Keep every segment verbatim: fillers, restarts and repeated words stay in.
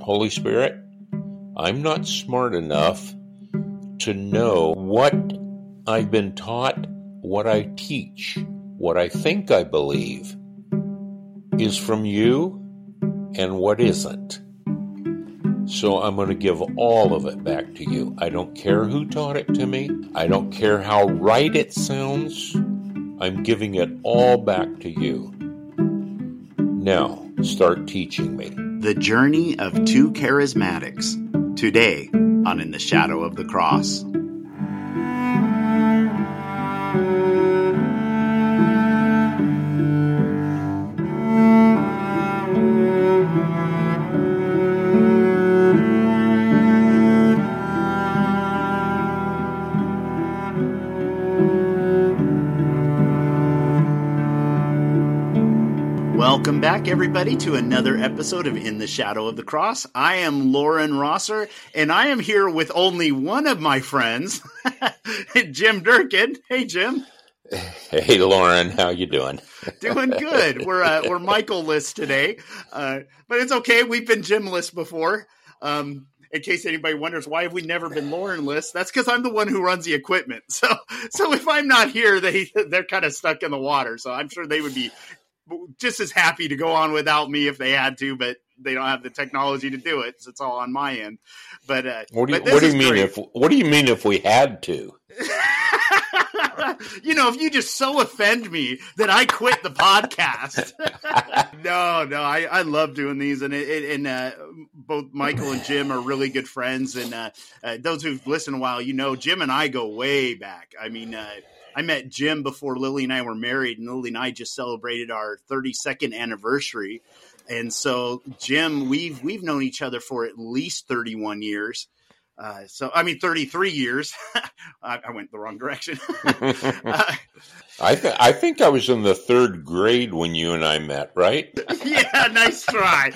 Holy Spirit, I'm not smart enough to know what I've been taught, what I teach, what I think I believe is from you and what isn't. So I'm going to give all of it back to you. I don't care who taught it to me. I don't care how right it sounds. I'm giving it all back to you. Now, start teaching me. The Journey of Two Charismatics. Today on In the Shadow of the Cross. Welcome back, everybody, to another episode of In the Shadow of the Cross. I am Loren Rosser, and I am here with only one of my friends, Jim Durkin. Hey, Jim. Hey, Loren. How you doing? Doing good. We're uh, we're Michael-less today, uh, but it's okay. We've been Jim-less before. Um, in case anybody wonders, why have we never been Loren-less? That's because I'm the one who runs the equipment. So, so if I'm not here, they they're kind of stuck in the water. So I'm sure they would be just as happy to go on without me if they had to, but they don't have the technology to do it. So it's all on my end. But uh, what do you, but what do you mean great. if what do you mean if we had to? You know, if you just so offend me that I quit the podcast. no, no, I, I love doing these, and it, it, and uh, both Michael and Jim are really good friends. And uh, uh, those who've listened a while, you know, Jim and I go way back. I mean, uh, I met Jim before Lily and I were married, and Lily and I just celebrated our thirty-second anniversary. And so, Jim, we've we've known each other for at least thirty-one years. Uh, so, I mean, thirty-three years. I, I went the wrong direction. uh, I, th- I think I was in the third grade when you and I met, right? Yeah, nice try.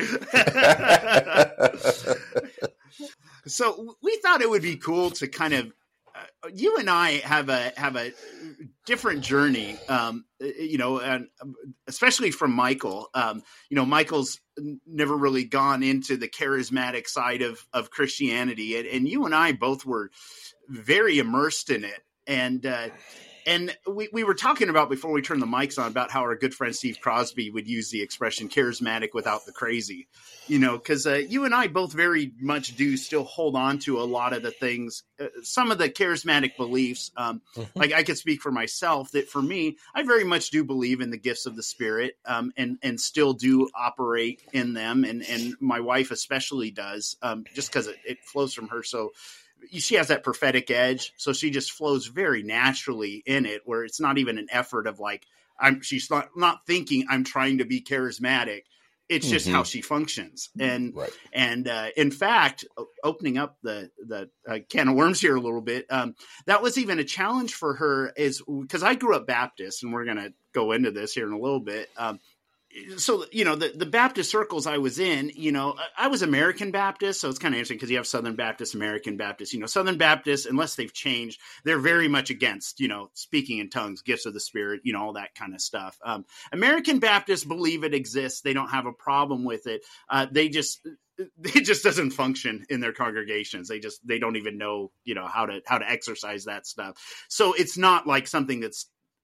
So we thought it would be cool to kind of, uh, you and I have a have a different journey, um, you know, and especially from Michael. Um, you know, Michael's never really gone into the charismatic side of, of Christianity. And, and you and I both were very immersed in it. And, uh, and we, we were talking about before we turned the mics on about how our good friend Steve Crosby would use the expression charismatic without the crazy, you know, because uh, you and I both very much do still hold on to a lot of the things, uh, some of the charismatic beliefs. Um, mm-hmm. Like I could speak for myself that for me, I very much do believe in the gifts of the Spirit um, and, and still do operate in them. And, and my wife especially does um, just because it, it flows from her. So she has that prophetic edge, so she just flows very naturally in it, where it's not even an effort of like, I'm, she's not, not thinking I'm trying to be charismatic. It's just mm-hmm. how she functions. And, right. and, uh, in fact, opening up the, the uh, can of worms here a little bit, um, that was even a challenge for her is because I grew up Baptist, and we're going to go into this here in a little bit. Um, So, you know, the, the Baptist circles I was in, you know, I was American Baptist. So it's kind of interesting because you have Southern Baptist, American Baptist, you know, Southern Baptist, unless they've changed, they're very much against, you know, speaking in tongues, gifts of the Spirit, you know, all that kind of stuff. Um, American Baptists believe it exists. They don't have a problem with it. Uh, they just, it just doesn't function in their congregations. They just, they don't even know, you know, how to, how to exercise that stuff. So it's not like something that's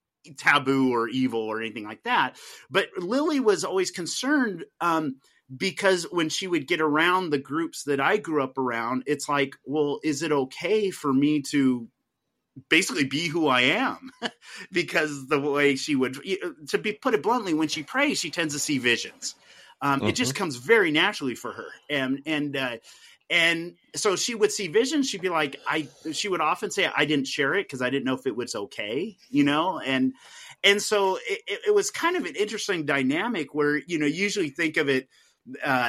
taboo or evil or anything like that. But Lily was always concerned um, because when she would get around the groups that I grew up around, it's like, well, is it okay for me to basically be who I am? Because the way she would, to be put it bluntly, when she prays, she tends to see visions. Um, mm-hmm. It just comes very naturally for her. And, and, uh, And so she would see visions. She'd be like, I, she would often say, I didn't share it because I didn't know if it was okay, you know? And, and so it, it was kind of an interesting dynamic where, you know, usually think of it uh,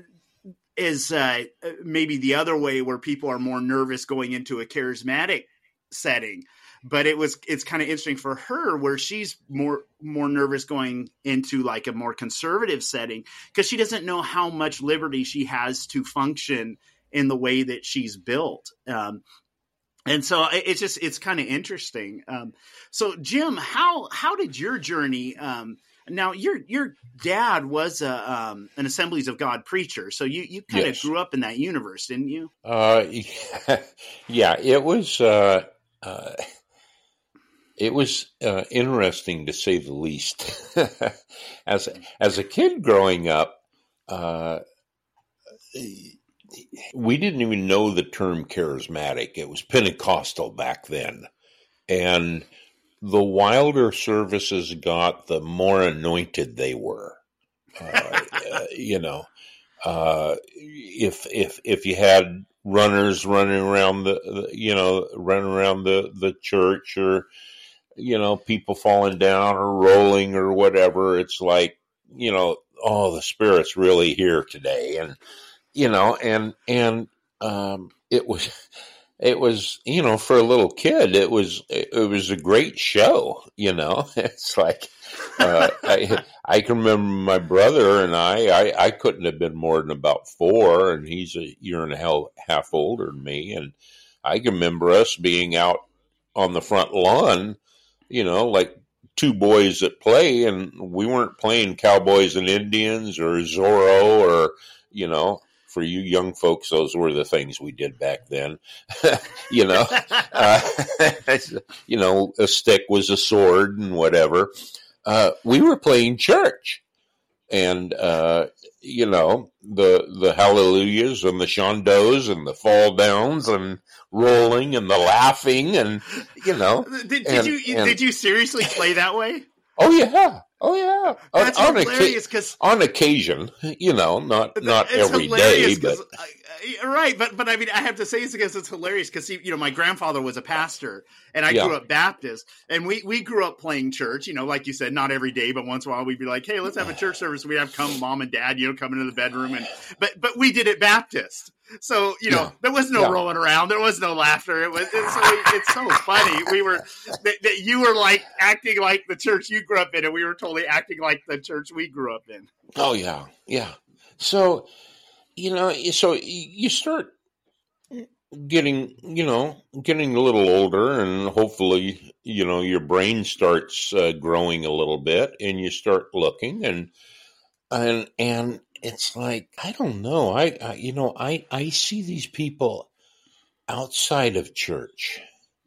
as uh, maybe the other way where people are more nervous going into a charismatic setting. But it was, it's kind of interesting for her where she's more, more nervous going into like a more conservative setting because she doesn't know how much liberty she has to function in the way that she's built. Um, and so it's just, it's kind of interesting. Um, so Jim, how, how did your journey, um, Now, your your dad was a, um, an Assemblies of God preacher, so you, you kind Yes. of grew up in that universe, didn't you? Uh, yeah, it was uh, uh, it was uh, interesting to say the least. as as a kid growing up, uh, we didn't even know the term charismatic. It was Pentecostal back then, and the wilder services got, the more anointed they were. Uh, uh, you know, uh, if if if you had runners running around the, the you know running around the, the church, or you know people falling down or rolling or whatever, it's like, you know, oh, the Spirit's really here today, and you know, and and um, it was. It was, you know, for a little kid, it was it was a great show. You know, it's like uh, I I can remember my brother and I, I. I couldn't have been more than about four, and he's a year and a half older than me. And I can remember us being out on the front lawn, you know, like two boys at play, and we weren't playing Cowboys and Indians or Zorro or, you know. For you young folks, those were the things we did back then. you know, uh, you know, a stick was a sword and whatever. Uh, we were playing church, and uh, you know, the the hallelujahs and the shondos and the fall downs and rolling and the laughing, and you know, Did, did and, you and, did you seriously play that way? Oh yeah. Oh yeah, that's on, hilarious. Because on occasion, you know, not not it's every day, but I, right. But but I mean, I have to say it's because it's hilarious. Because you know, my grandfather was a pastor, and I yeah. grew up Baptist, and we we grew up playing church. You know, like you said, not every day, but once in a while we'd be like, hey, let's have a church service. We have come mom and dad, you know, come into the bedroom, and but but we did it Baptist. So, you know, yeah. there was no yeah. rolling around. There was no laughter. It was, it's, it's so funny. We were, that, that you were like acting like the church you grew up in, and we were totally acting like the church we grew up in. Oh, yeah. Yeah. So, you know, so you start getting, you know, getting a little older, and hopefully, you know, your brain starts uh, growing a little bit, and you start looking, and, and, and, it's like, I don't know. I, I, you know, I, I see these people outside of church,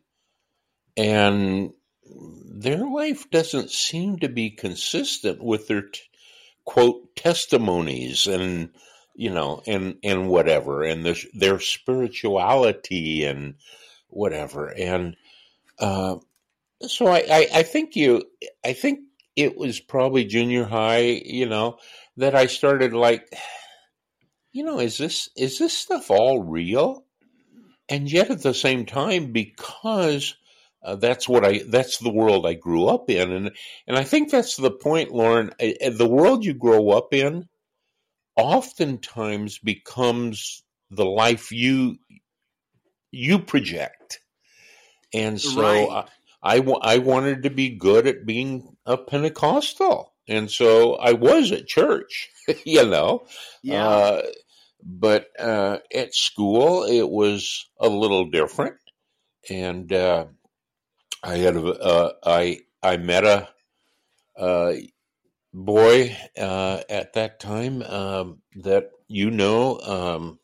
and their life doesn't seem to be consistent with their t- quote testimonies and, you know, and, and whatever, and their, their spirituality and whatever. And, uh, so I, I, I think you, I think it was probably junior high, you know, that I started like, you know, is this is this stuff all real? And yet at the same time, because uh, that's what I that's the world I grew up in, and and I think that's the point, Lauren. I, the world you grow up in oftentimes becomes the life you you project, and so right. I, I I wanted to be good at being a Pentecostal. And so I was at church, you know, yeah. uh, but uh, at school it was a little different. And uh, I had a, uh, I I met a, a boy uh, at that time um, that you know, um,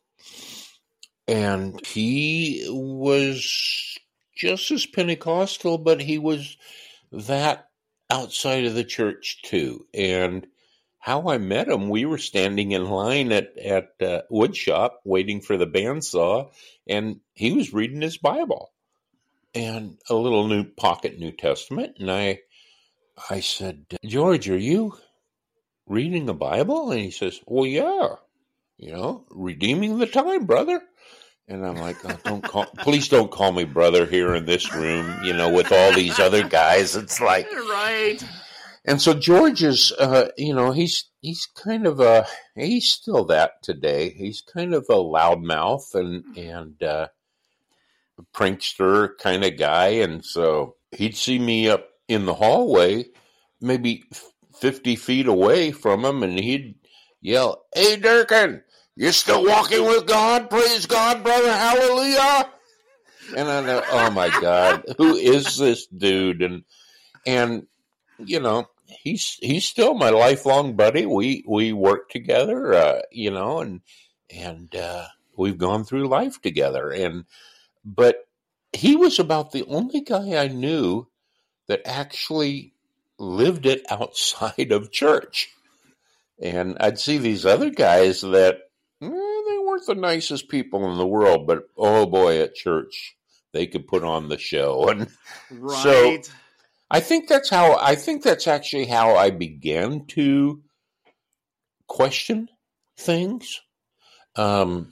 and he was just as Pentecostal, but he was that outside of the church too. And how I met him, we were standing in line at at uh, wood shop waiting for the bandsaw, and he was reading his Bible and a little new pocket New Testament. And I I said, George, are you reading the Bible? And he says, well, yeah, you know, redeeming the time, brother. And I'm like, oh, don't call, please don't call me brother here in this room, you know, with all these other guys. It's like, right. And so George is, uh, you know, he's, he's kind of a, he's still that today. He's kind of a loudmouth and, and, uh, a prankster kind of guy. And so he'd see me up in the hallway, maybe fifty feet away from him, and he'd yell, hey, Durkin, you're still walking with God? Praise God, brother. Hallelujah. And I know, oh my God, who is this dude? And, and, you know, he's he's still my lifelong buddy. We we work together, uh, you know, and and uh, we've gone through life together. And but he was about the only guy I knew that actually lived it outside of church. And I'd see these other guys that eh, they weren't the nicest people in the world, but oh boy, at church they could put on the show. And right. so I think that's how I think that's actually how I began to question things. Um,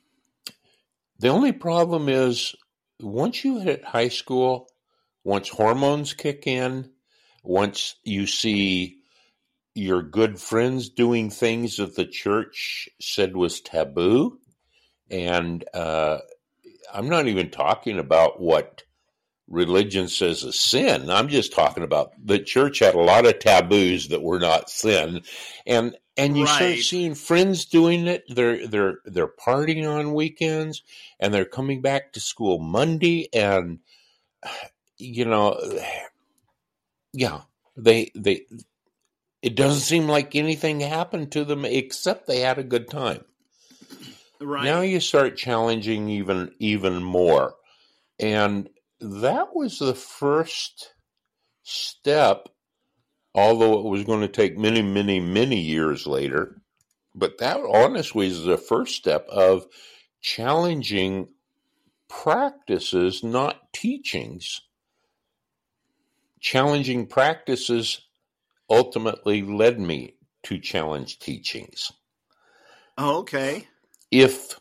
the only problem is once you hit high school, once hormones kick in, once you see your good friends doing things that the church said was taboo, and uh, I'm not even talking about what religion says is sin. I'm just talking about the church had a lot of taboos that were not sin, and and you right. start seeing friends doing it. They're they're they're partying on weekends, and they're coming back to school Monday, and you know, yeah, they they. It doesn't seem like anything happened to them except they had a good time. Right. Now you start challenging even even more. And that was the first step, although it was going to take many, many, many years later. But that honestly is the first step of challenging practices, not teachings. Challenging practices ultimately led me to challenge teachings. Oh, okay. If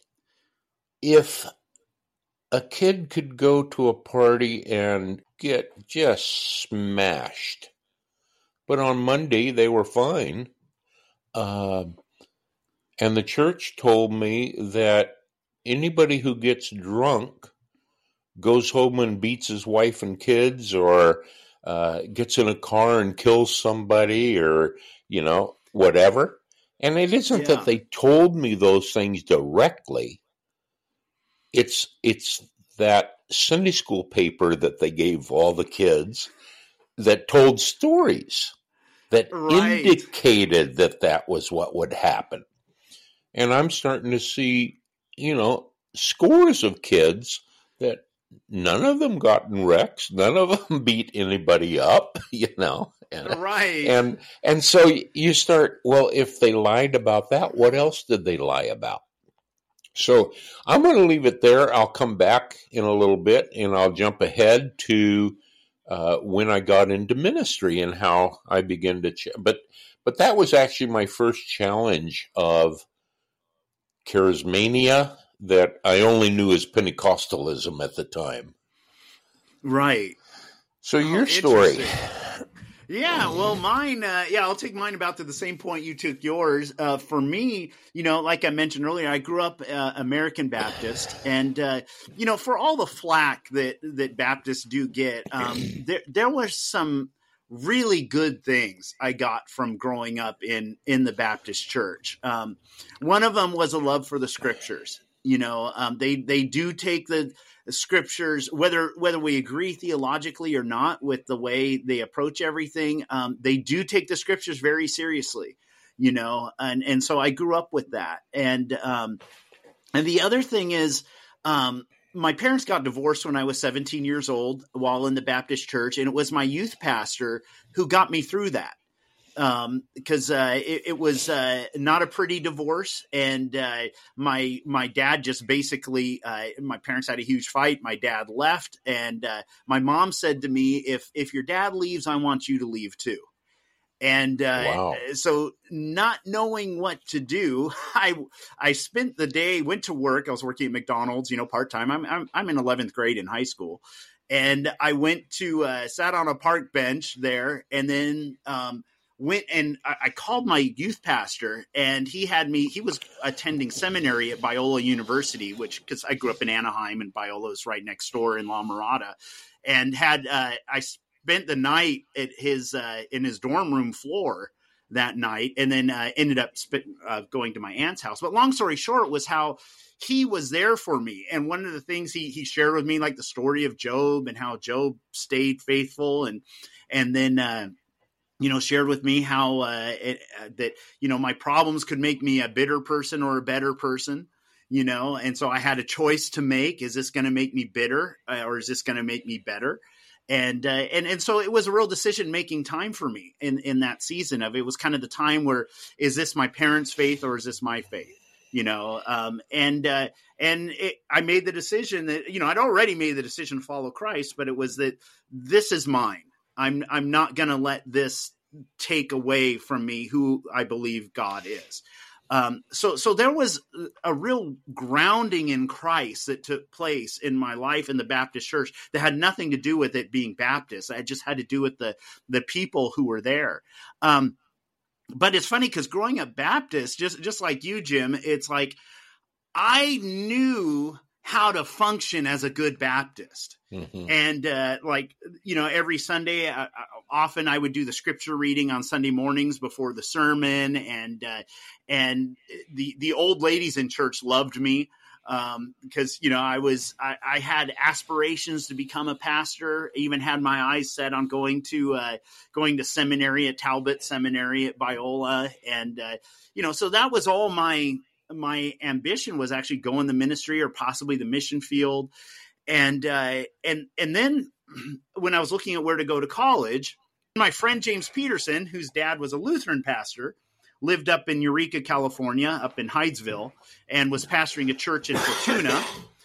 if a kid could go to a party and get just smashed, but on Monday they were fine, uh, and the church told me that anybody who gets drunk goes home and beats his wife and kids, or uh, gets in a car and kills somebody, or, you know, whatever. And it isn't Yeah. that they told me those things directly. It's it's that Sunday school paper that they gave all the kids that told stories that Right. indicated that that was what would happen. And I'm starting to see, you know, scores of kids that none of them got in wrecks, none of them beat anybody up, you know. And, Right. And and so you start, well, if they lied about that, what else did they lie about? So I'm going to leave it there. I'll come back in a little bit and I'll jump ahead to uh, when I got into ministry and how I began to, ch- but but that was actually my first challenge of charismania that I only knew as Pentecostalism at the time. Right. So Oh, your story. interesting. Yeah, well, mine, uh, yeah, I'll take mine about to the same point you took yours. Uh, for me, you know, like I mentioned earlier, I grew up uh, American Baptist, and uh, you know, for all the flack that that Baptists do get, um, there there was some really good things I got from growing up in in the Baptist church. Um, one of them was a love for the scriptures. You know, um, they they do take the scriptures, whether whether we agree theologically or not with the way they approach everything, um, they do take the scriptures very seriously, you know, and and so I grew up with that. And um, and the other thing is, um, my parents got divorced when I was seventeen years old while in the Baptist church, and it was my youth pastor who got me through that. Um, because uh, it, it was uh, not a pretty divorce, and uh, my my dad just basically uh, my parents had a huge fight. My dad left, and uh, my mom said to me, "If if your dad leaves, I want you to leave too." And uh, Wow. so, not knowing what to do, I I spent the day, went to work. I was working at McDonald's, you know, part time. I'm, I'm I'm in eleventh grade in high school, and I went to uh, sat on a park bench there, and then. Um, Went and I called my youth pastor, and he had me, he was attending seminary at Biola University, which, because I grew up in Anaheim and Biola is right next door in La Mirada, and had, uh, I spent the night at his, uh, in his dorm room floor that night, and then uh, ended up spent, uh, going to my aunt's house. But long story short was how he was there for me. And one of the things he, he shared with me, like the story of Job and how Job stayed faithful. And, and then, uh, you know, shared with me how uh, it, uh, that, you know, my problems could make me a bitter person or a better person, you know, and so I had a choice to make. Is this going to make me bitter uh, or is this going to make me better? And, uh, and, and so it was a real decision making time for me in, in that season of it was kind of the time where, is this my parents' faith or is this my faith? You know, um, and, uh, and it, I made the decision that, you know, I'd already made the decision to follow Christ, but it was that this is mine. I'm, I'm not going to let this take away from me who I believe God is. Um, so, so there was a real grounding in Christ that took place in my life in the Baptist church that had nothing to do with it being Baptist. I just had to do with the, the people who were there. Um, But it's funny because growing up Baptist, just just like you, Jim, it's like I knew how to function as a good Baptist. Mm-hmm. And uh, like, you know, every Sunday, I, I, often I would do the scripture reading on Sunday mornings before the sermon. And uh, and the the old ladies in church loved me. Um, because, you know, I was, I, I had aspirations to become a pastor, even had my eyes set on going to, uh, going to seminary at Talbot Seminary at Biola. And, uh, you know, so that was all my, my ambition was actually go in the ministry or possibly the mission field. And, uh, and, and then when I was looking at where to go to college, my friend James Peterson, whose dad was a Lutheran pastor, lived up in Eureka, California, up in Hydesville, and was pastoring a church in Fortuna.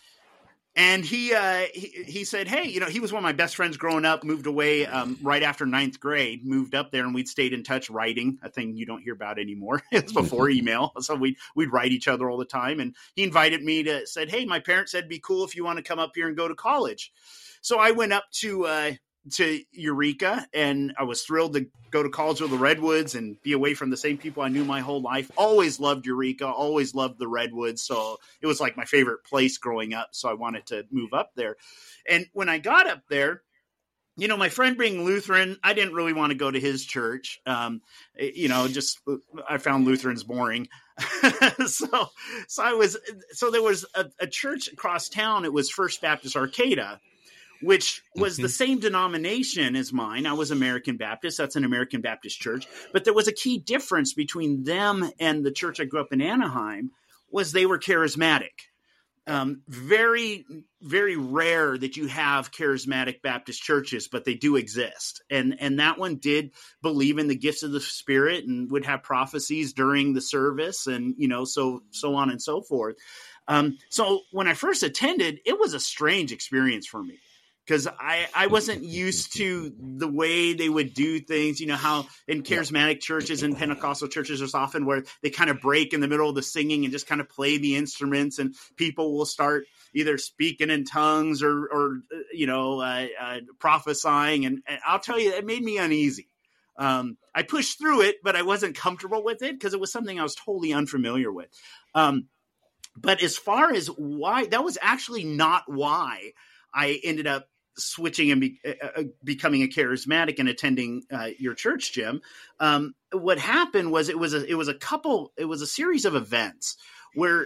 And he, uh, he he said, hey, you know, he was one of my best friends growing up, moved away um, right after ninth grade, moved up there, and we'd stayed in touch writing, a thing you don't hear about anymore. It's before email. So we'd, we'd write each other all the time. And he invited me to, said, hey, my parents said it'd be cool if you want to come up here and go to college. So I went up to uh, to Eureka, and I was thrilled to go to college with the Redwoods and be away from the same people I knew my whole life. Always loved Eureka, always loved the Redwoods. So it was like my favorite place growing up. So I wanted to move up there. And when I got up there, you know, my friend being Lutheran, I didn't really want to go to his church. Um, you know, just, I found Lutherans boring. so, so I was, so there was a, a church across town. It was First Baptist Arcata, which was mm-hmm. the same denomination as mine. I was American Baptist. That's an American Baptist church. But there was a key difference between them and the church I grew up in Anaheim was they were charismatic. Um, very, very rare that you have charismatic Baptist churches, but they do exist. And, and that one did believe in the gifts of the Spirit and would have prophecies during the service and, you know, so, so on and so forth. Um, so when I first attended, it was a strange experience for me. Because I, I wasn't used to the way they would do things, you know, how in charismatic churches and Pentecostal churches there's often where they kind of break in the middle of the singing and just kind of play the instruments and people will start either speaking in tongues or, or you know, uh, uh, prophesying. And, and I'll tell you, it made me uneasy. Um, I pushed through it, but I wasn't comfortable with it because it was something I was totally unfamiliar with. Um, but as far as why, that was actually not why I ended up switching and be, uh, becoming a charismatic and attending uh, your church, Jim. Um, what happened was it was a, it was a couple, it was a series of events where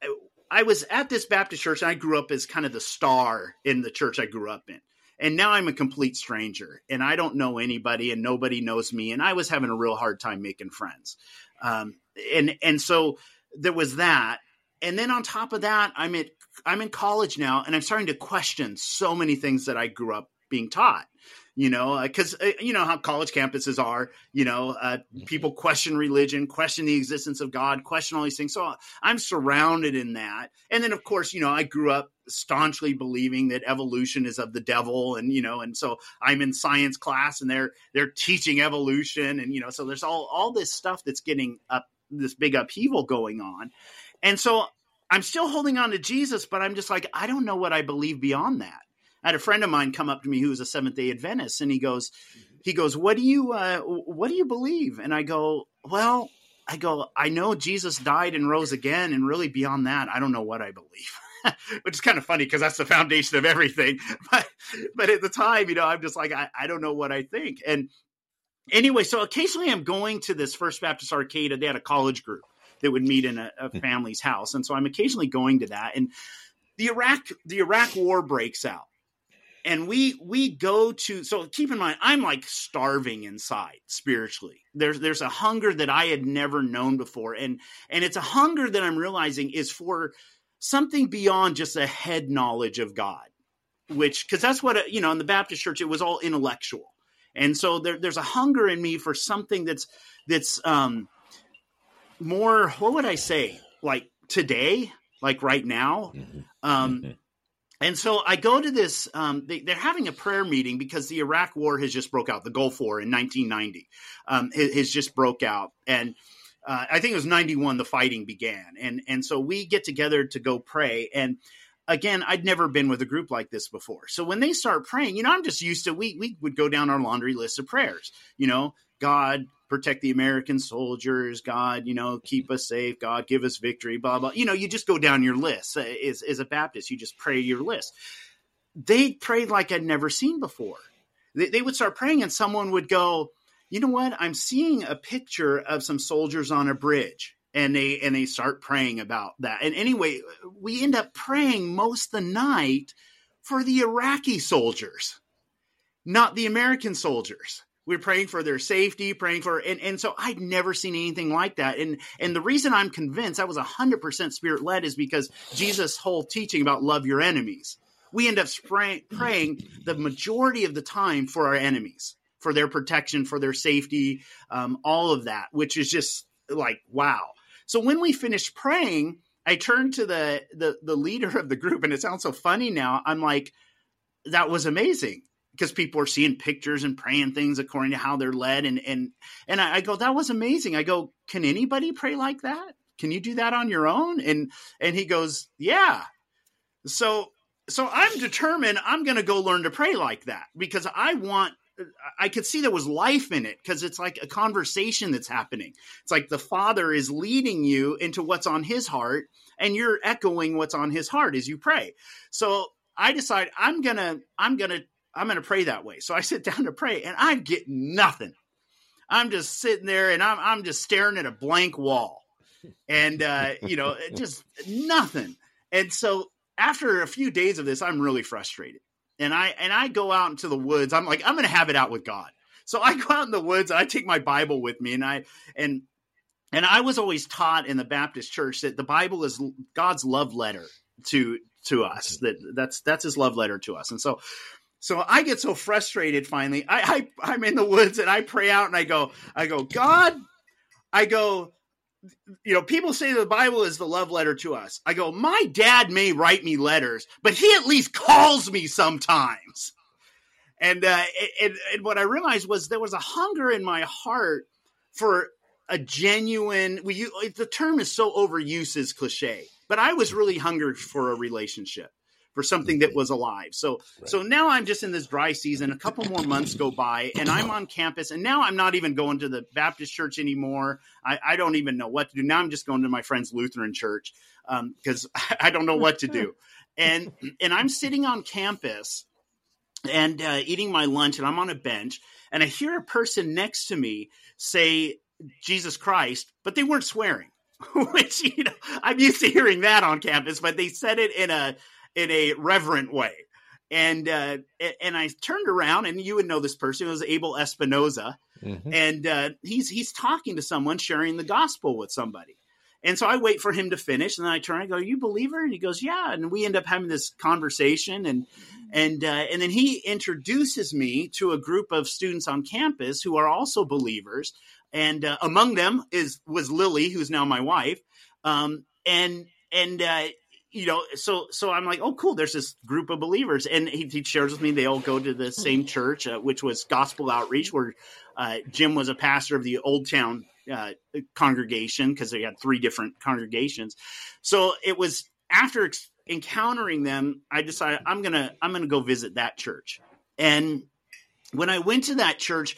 I was at this Baptist church and I grew up as kind of the star in the church I grew up in. And now I'm a complete stranger and I don't know anybody and nobody knows me. And I was having a real hard time making friends. Um, and, and so there was that. And then on top of that, I'm at I'm in college now, and I'm starting to question so many things that I grew up being taught, you know, because, uh, you know, how college campuses are, you know, uh, people question religion, question the existence of God, question all these things. So I'm surrounded in that. And then, of course, you know, I grew up staunchly believing that evolution is of the devil. And, you know, and so I'm in science class and they're they're teaching evolution. And, you know, so there's all, all this stuff that's getting up, this big upheaval going on. And so I'm still holding on to Jesus, but I'm just like, I don't know what I believe beyond that. I had a friend of mine come up to me who was a Seventh-day Adventist, and he goes, he goes, what do you, uh, what do you believe? And I go, well, I go, I know Jesus died and rose again, and really beyond that, I don't know what I believe. Which is kind of funny because that's the foundation of everything. But, but at the time, you know, I'm just like, I, I don't know what I think. And anyway, so occasionally I'm going to this First Baptist Arcata. They had a college group that would meet in a, a family's house. And so I'm occasionally going to that. And the Iraq, the Iraq war breaks out. and we we go to, so keep in mind, I'm like starving inside spiritually. There's there's a hunger that I had never known before, and and it's a hunger that I'm realizing is for something beyond just a head knowledge of God, which, because that's what, you know, in the Baptist church it was all intellectual, and so there, there's a hunger in me for something that's that's um more, what would I say, like today, like right now. Um, mm-hmm. And so I go to this, um, they, they're having a prayer meeting because the Iraq war has just broke out. The Gulf War in nineteen ninety um, has just broke out. And uh, I think it was ninety-one, the fighting began. And, and so we get together to go pray. And again, I'd never been with a group like this before. So when they start praying, you know, I'm just used to, we, we would go down our laundry list of prayers, you know, God, protect the American soldiers, God, you know, keep us safe, God, give us victory, blah, blah. You know, you just go down your list. As, as a Baptist, you just pray your list. They prayed like I'd never seen before. They, they would start praying and someone would go, you know what, I'm seeing a picture of some soldiers on a bridge. And they and they start praying about that. And anyway, we end up praying most of the night for the Iraqi soldiers, not the American soldiers. We're praying for their safety, praying for, and, and so I'd never seen anything like that. And and the reason I'm convinced I was one hundred percent spirit-led is because Jesus' whole teaching about love your enemies. We end up spraying, praying the majority of the time for our enemies, for their protection, for their safety, um, all of that, which is just like, wow. So when we finished praying, I turned to the, the the leader of the group, and it sounds so funny now. I'm like, that was amazing. Because people are seeing pictures and praying things according to how they're led. And and and I, I go, that was amazing. I go, can anybody pray like that? Can you do that on your own? And and he goes, yeah. So so I'm determined I'm going to go learn to pray like that because I want, I could see there was life in it because it's like a conversation that's happening. It's like the Father is leading you into what's on his heart and you're echoing what's on his heart as you pray. So I decide I'm going to, I'm going to, I'm going to pray that way. So I sit down to pray and I get nothing. I'm just sitting there and I'm, I'm just staring at a blank wall and, uh, you know, just nothing. And so after a few days of this, I'm really frustrated. And I, and I go out into the woods. I'm like, I'm going to have it out with God. So I go out in the woods and I take my Bible with me and I, and, and I was always taught in the Baptist church that the Bible is God's love letter to, to us, that that's, that's his love letter to us. And so So I get so frustrated finally. I, I, I'm in the woods and I pray out and I go, I go, God, I go, you know, people say the Bible is the love letter to us. I go, my dad may write me letters, but he at least calls me sometimes. And, uh, and, and what I realized was there was a hunger in my heart for a genuine, we, the term is so overused as cliche, but I was really hungry for a relationship. For something that was alive. So right. So now I'm just in this dry season. A couple more months go by and I'm on campus. And now I'm not even going to the Baptist church anymore. I, I don't even know what to do. Now I'm just going to my friend's Lutheran church because um, I don't know what to do. And and I'm sitting on campus and uh, eating my lunch and I'm on a bench. And I hear a person next to me say, Jesus Christ, but they weren't swearing. Which, you know, I'm used to hearing that on campus, but they said it in a in a reverent way. And, uh, and I turned around and you would know this person. It was Abel Espinoza. Mm-hmm. And, uh, he's, he's talking to someone, sharing the gospel with somebody. And so I wait for him to finish and then I turn and go, are you a believer? And he goes, yeah. And we end up having this conversation and, and, uh, and then he introduces me to a group of students on campus who are also believers. And, uh, among them is, was Lily, who's now my wife. Um, and, and, uh, You know, so so I'm like, oh, cool. There's this group of believers. And he, he shares with me they all go to the same church, uh, which was Gospel Outreach, where uh, Jim was a pastor of the Old Town uh, congregation because they had three different congregations. So it was after ex- encountering them, I decided I'm going to I'm going to go visit that church. And when I went to that church,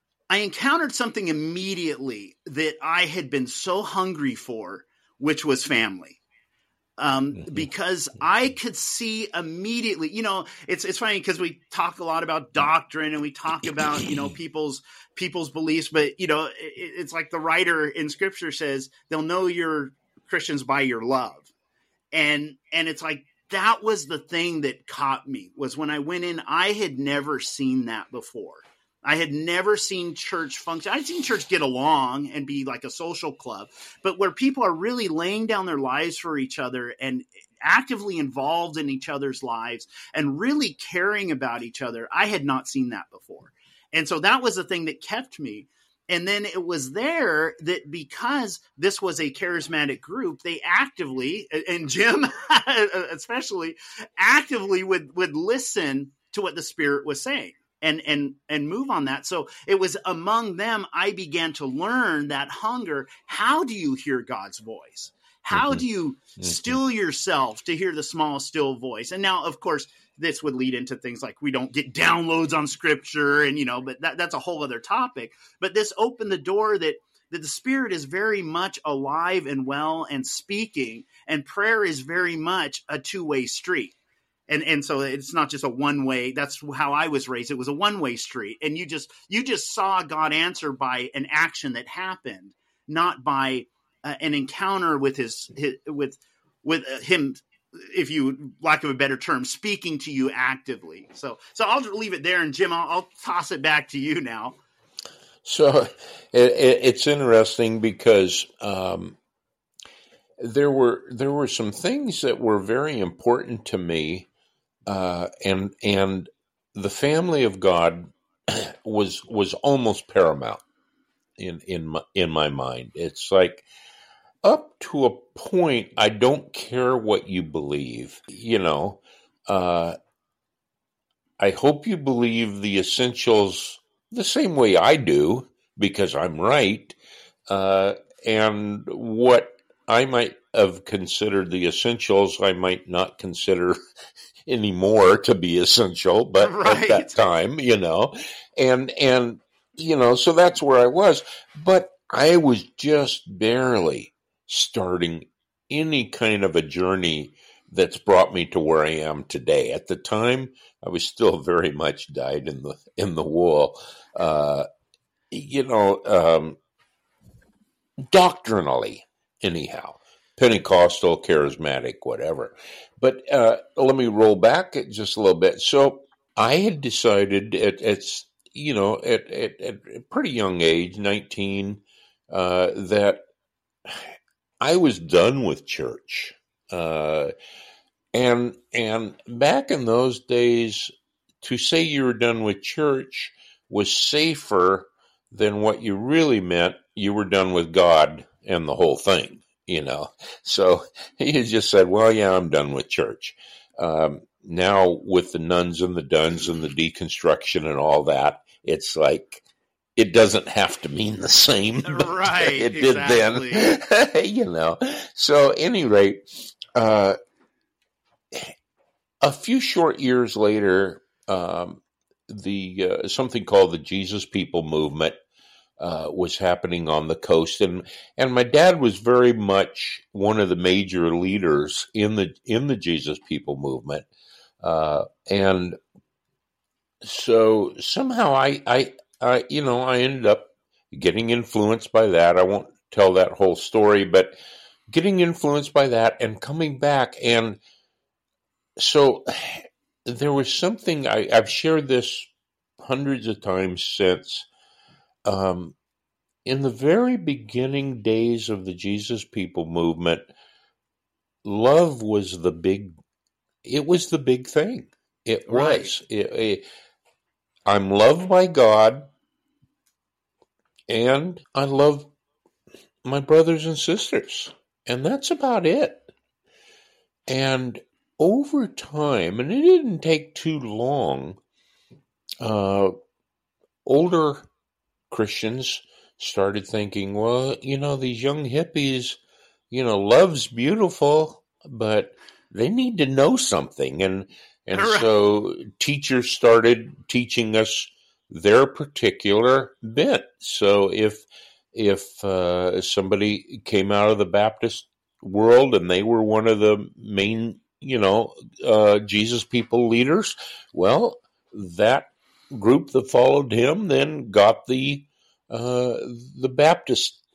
I encountered something immediately that I had been so hungry for, which was family. Um, because I could see immediately, you know, it's, it's funny because we talk a lot about doctrine and we talk about, you know, people's, people's beliefs, but you know, it, it's like the writer in scripture says, they'll know you're Christians by your love. And, and it's like, that was the thing that caught me, was when I went in, I had never seen that before. I had never seen church function. I'd seen church get along and be like a social club, but where people are really laying down their lives for each other and actively involved in each other's lives and really caring about each other, I had not seen that before. And so that was the thing that kept me. And then it was there that because this was a charismatic group, they actively, and Jim especially, actively would, would listen to what the Spirit was saying. And, and, and move on that. So it was among them, I began to learn that hunger. How do you hear God's voice? How mm-hmm. do you mm-hmm. still yourself to hear the small, still voice? And now, of course, this would lead into things like we don't get downloads on scripture and, you know, but that, that's a whole other topic. But this opened the door that, that the Spirit is very much alive and well and speaking, and prayer is very much a two-way street. And and so it's not just a one way. That's how I was raised. It was a one way street, and you just you just saw God answer by an action that happened, not by uh, an encounter with his, his with with uh, him, if you lack of a better term, speaking to you actively. So so I'll leave it there, and Jim, I'll, I'll toss it back to you now. So it, it, it's interesting because um, there were there were some things that were very important to me. Uh, and and the family of God was was almost paramount in in my, in my mind. It's like up to a point, I don't care what you believe. You know, uh, I hope you believe the essentials the same way I do because I'm right. Uh, and what I might have considered the essentials, I might not consider anymore to be essential, but right. at that time, you know, and, and, you know, so that's where I was, but I was just barely starting any kind of a journey that's brought me to where I am today. At the time, I was still very much dyed in the, in the wool, uh, you know, um, doctrinally anyhow. Pentecostal, charismatic, whatever. But uh, let me roll back just a little bit. So I had decided at, at you know, at, at, at a pretty young age, nineteen, uh, that I was done with church. Uh, and and back in those days, to say you were done with church was safer than what you really meant. You were done with God and the whole thing. You know, so he just said, well, yeah, I'm done with church. Um, now with the nuns and the duns and the deconstruction and all that, it's like, it doesn't have to mean the same. Right. It exactly. did then, you know. So at any rate, uh, a few short years later, um, the uh, something called the Jesus People movement Uh, was happening on the coast, and and my dad was very much one of the major leaders in the in the Jesus People movement, uh, and so somehow I, I I you know I ended up getting influenced by that. I won't tell that whole story, but getting influenced by that and coming back, and so there was something I, I've shared this hundreds of times since. Um, in the very beginning days of the Jesus People movement, love was the big, it was the big thing. It right. was. It, it, I'm loved by God, and I love my brothers and sisters, and that's about it. And over time, and it didn't take too long, uh, older Christians started thinking, well, you know, these young hippies, you know, love's beautiful, but they need to know something. And and right. so teachers started teaching us their particular bent. So if if uh, somebody came out of the Baptist world and they were one of the main, you know, uh, Jesus People leaders, well, that group that followed him then got the uh, the Baptist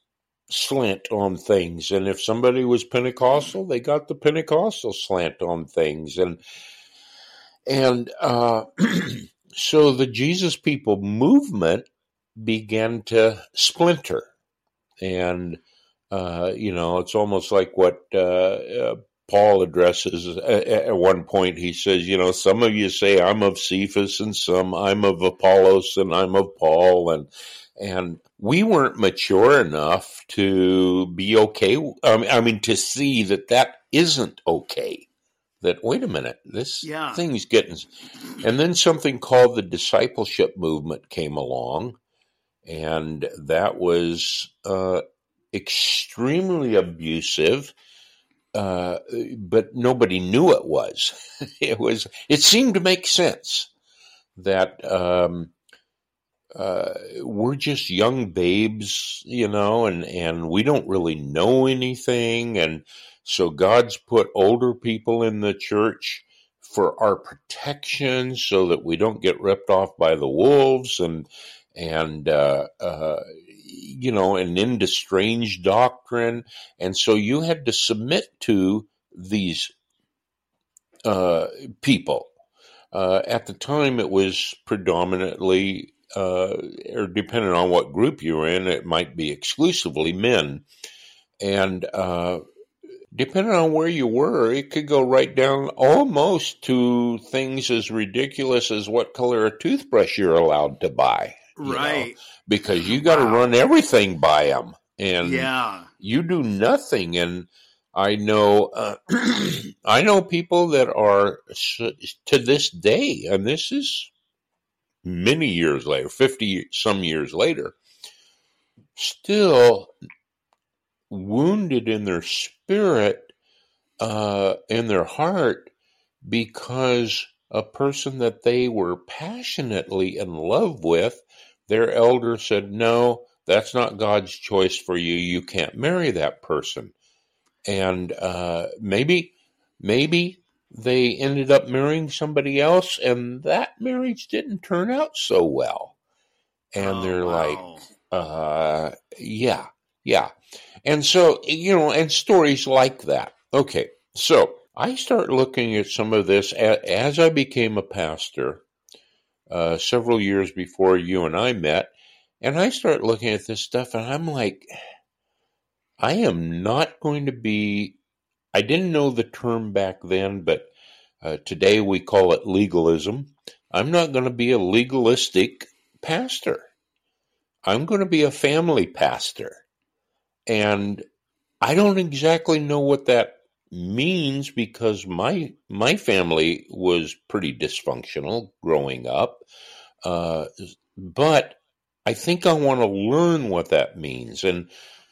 slant on things. And if somebody was Pentecostal, they got the Pentecostal slant on things. And, and, uh, so the Jesus People movement began to splinter. And, uh, you know, it's almost like what, uh, uh Paul addresses at one point. He says, you know, some of you say I'm of Cephas, and some I'm of Apollos, and I'm of Paul. And, and we weren't mature enough to be okay. Um, I mean, to see that that isn't okay. That, wait a minute, this yeah. thing's getting, and then something called the discipleship movement came along, and that was, uh, extremely abusive. Uh, but nobody knew it was. It was. It seemed to make sense that um, uh, we're just young babes, you know, and, and we don't really know anything, and so God's put older people in the church for our protection, so that we don't get ripped off by the wolves, and and uh, uh, you know, and into strange doctrine. And so you had to submit to these uh, people. Uh, at the time, it was predominantly, uh, or depending on what group you were in, it might be exclusively men. And uh, depending on where you were, it could go right down almost to things as ridiculous as what color a toothbrush you're allowed to buy. Right. Know, because you got to wow. run everything by them, and yeah. you do nothing. And I know, uh, I know people that are to this day, and this is many years later, fifty some years later, still wounded in their spirit, uh, in their heart, because a person that they were passionately in love with, their elder said, no, that's not God's choice for you. You can't marry that person. And uh, maybe, maybe they ended up marrying somebody else, and that marriage didn't turn out so well. And oh, they're wow. like, uh, yeah, yeah. And so, you know, and stories like that. Okay, so I start looking at some of this as I became a pastor. Uh, several years before you and I met, and I start looking at this stuff, and I'm like, I am not going to be, I didn't know the term back then, but uh, today we call it legalism. I'm not going to be a legalistic pastor. I'm going to be a family pastor. And I don't exactly know what that means, because my my family was pretty dysfunctional growing up, uh, but I think I want to learn what that means. And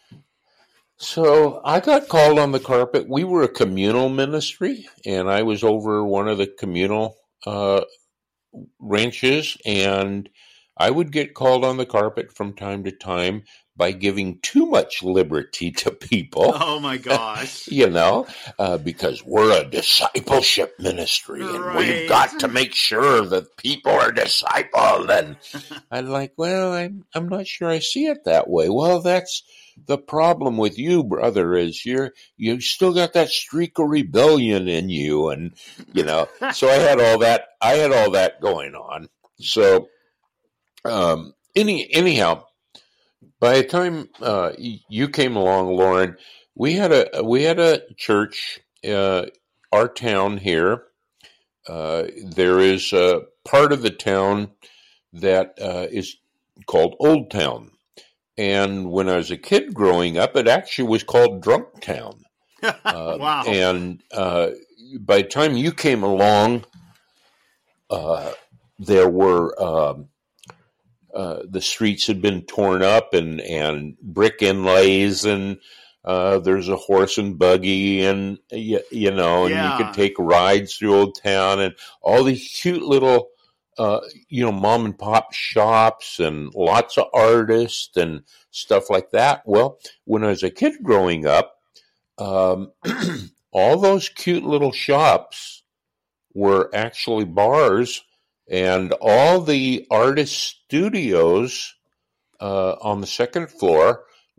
so I got called on the carpet. We were a communal ministry, and I was over one of the communal uh, ranches, and I would get called on the carpet from time to time by giving too much liberty to people. Oh, my gosh. You know, uh, because we're a discipleship ministry, and right. we've got to make sure that people are discipled. And I'm like, well, I'm, I'm not sure I see it that way. Well, that's the problem with you, brother, is you're, you still got that streak of rebellion in you. And, you know, so I had all that, I had all that going on. So, um, any, anyhow, by the time uh, you came along, Lauren, we had a we had a church. Uh, our town here, uh, there is a part of the town that uh, is called Old Town, and when I was a kid growing up, it actually was called Drunk Town. Uh, wow! And uh, by the time you came along, uh, there were. Um, Uh, the streets had been torn up, and, and brick inlays, and uh, there's a horse and buggy, and you, you know, and yeah. you could take rides through Old Town, and all these cute little, uh, you know, mom and pop shops, and lots of artists and stuff like that. Well, when I was a kid growing up, um, all those cute little shops were actually bars. And all the artist studios uh, on the second floor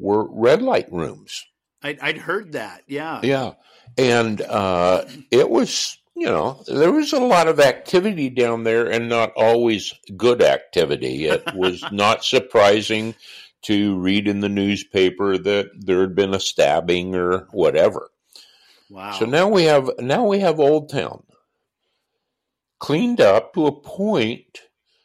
were red light rooms. I'd, I'd heard that. Yeah. Yeah. And uh, it was, you know, there was a lot of activity down there and not always good activity. It was not surprising to read in the newspaper that there had been a stabbing or whatever. Wow. So now we have now we have Old Town cleaned up to a point,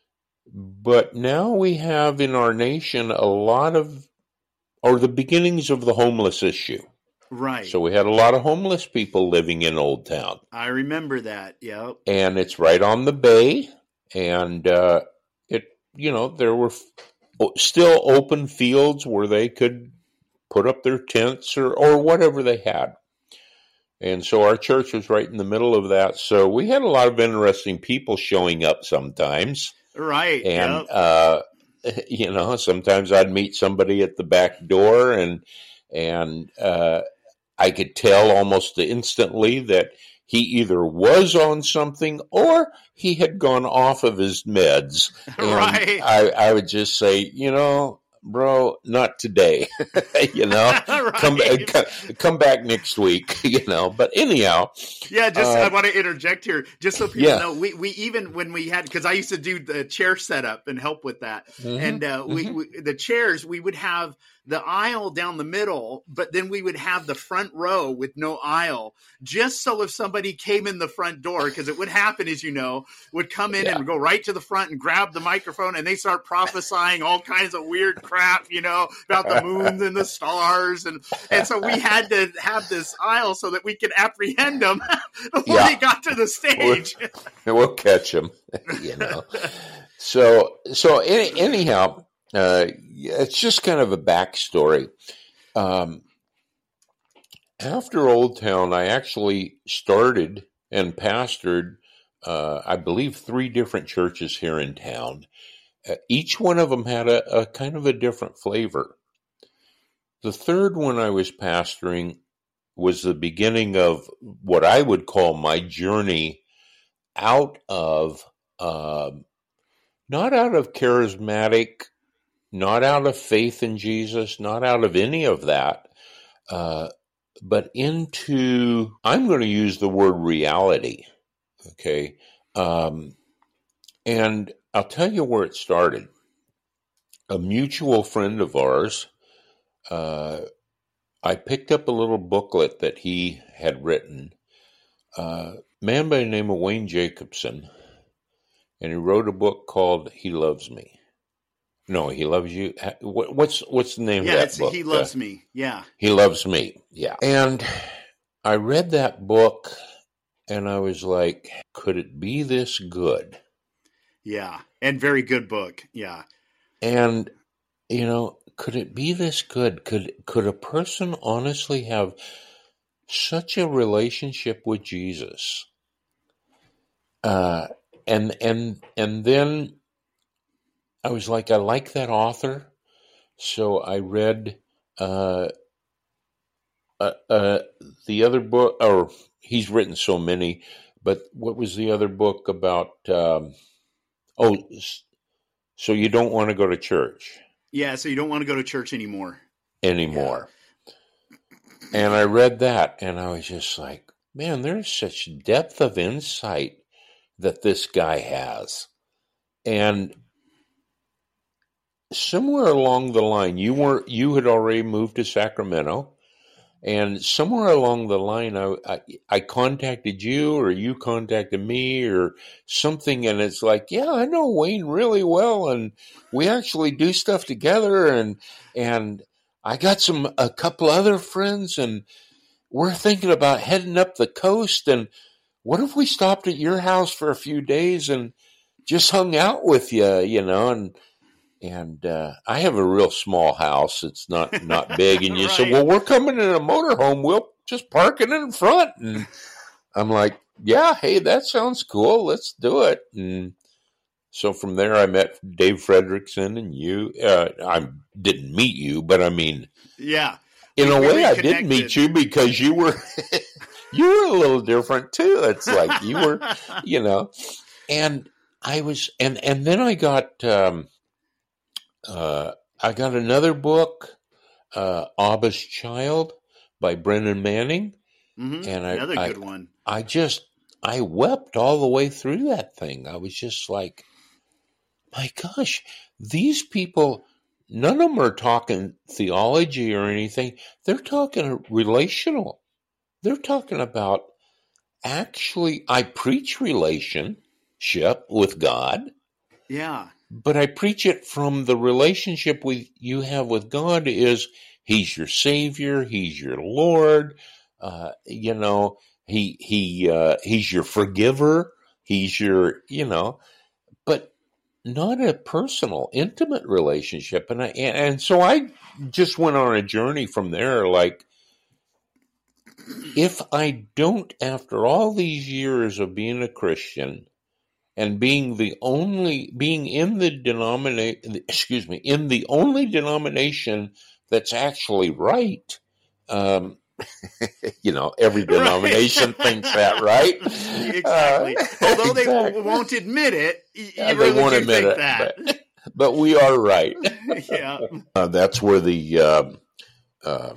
but now we have in our nation a lot of, or the beginnings of the homeless issue. Right. So we had a lot of homeless people living in Old Town. I remember that. Yep. And it's right on the bay. And uh, it, you know, there were f- still open fields where they could put up their tents or, or whatever they had. And so our church was right in the middle of that. So we had a lot of interesting people showing up sometimes. Right. And, yep. uh, you know, sometimes I'd meet somebody at the back door and, and, uh, I could tell almost instantly that he either was on something or he had gone off of his meds. And right. I, I would just say, you know, bro, not today, you know, right. come, come, come back next week, you know, but anyhow. Yeah. Just, uh, I want to interject here just so people yeah. know we, we, even when we had, cause I used to do the chair setup and help with that. Mm-hmm. And, uh, we, mm-hmm. we, the chairs, we would have the aisle down the middle, but then we would have the front row with no aisle, just so if somebody came in the front door, because it would happen, as you know, would come in yeah. and go right to the front and grab the microphone, and they start prophesying all kinds of weird crap, you know, about the moons and the stars, and and so we had to have this aisle so that we could apprehend them before yeah. they got to the stage. We'll, we'll catch them, you know. So so any, anyhow. Uh, it's just kind of a backstory. Um, after Old Town, I actually started and pastored, uh, I believe, three different churches here in town. Uh, each one of them had a, a kind of a different flavor. The third one I was pastoring was the beginning of what I would call my journey out of, uh, not out of charismatic, not out of faith in Jesus, not out of any of that, uh, but into, I'm going to use the word reality, okay? Um, and I'll tell you where it started. A mutual friend of ours, uh, I picked up a little booklet that he had written, uh, a man by the name of Wayne Jacobson, and he wrote a book called He Loves Me. No, He Loves You. What's what's the name yeah, of that it's book? He Loves uh, Me. Yeah. He Loves Me. Yeah. And I read that book and I was like, could it be this good? Yeah. And very good book. Yeah. And, you know, could it be this good? Could could a person honestly have such a relationship with Jesus? Uh, and and and then I was like, I like that author, so I read uh, uh, uh, the other book, or he's written so many, but what was the other book about? Um, oh, so you don't want to go to church. Yeah, so you don't want to go to church anymore. Anymore. Yeah. And I read that, and I was just like, man, there's such depth of insight that this guy has. And somewhere along the line, you were you had already moved to Sacramento, and somewhere along the line, I, I I contacted you, or you contacted me, or something, and it's like, yeah, I know Wayne really well, and we actually do stuff together, and and I got some a couple other friends, and we're thinking about heading up the coast, and what if we stopped at your house for a few days and just hung out with you, you know, and. And uh, I have a real small house. It's not, not big. And you right. said, well, we're coming in a motorhome. We'll just park it in front. And I'm like, yeah, hey, that sounds cool. Let's do it. And so from there, I met Dave Fredrickson and you. Uh, I didn't meet you, but I mean, yeah, in a way, I did meet you because you were you were a little different too. It's like you were, you know, and I was, and and then I got. Um, Uh, I got another book uh, Abba's Child by Brennan Manning. Mm-hmm. And I, Another I, good one. I just, I wept all the way through that thing. I was just like, my gosh, these people, none of them are talking theology or anything. They're talking relational. They're talking about actually, I preach relationship with God. Yeah. But I preach it from the relationship with you have with God is He's your Savior, He's your Lord, uh, you know, He He uh, He's your forgiver, He's your, you know, but not a personal, intimate relationship. And I and, and so I just went on a journey from there, like, if I don't, after all these years of being a Christian, and being the only, being in the denomination, excuse me, in the only denomination that's actually right, um, you know, every denomination right. thinks that, right? Exactly. Uh, Although exactly. they won't admit it, you yeah, really they won't do admit think it, that. But, but we are right. Yeah. Uh, that's where the, uh, uh,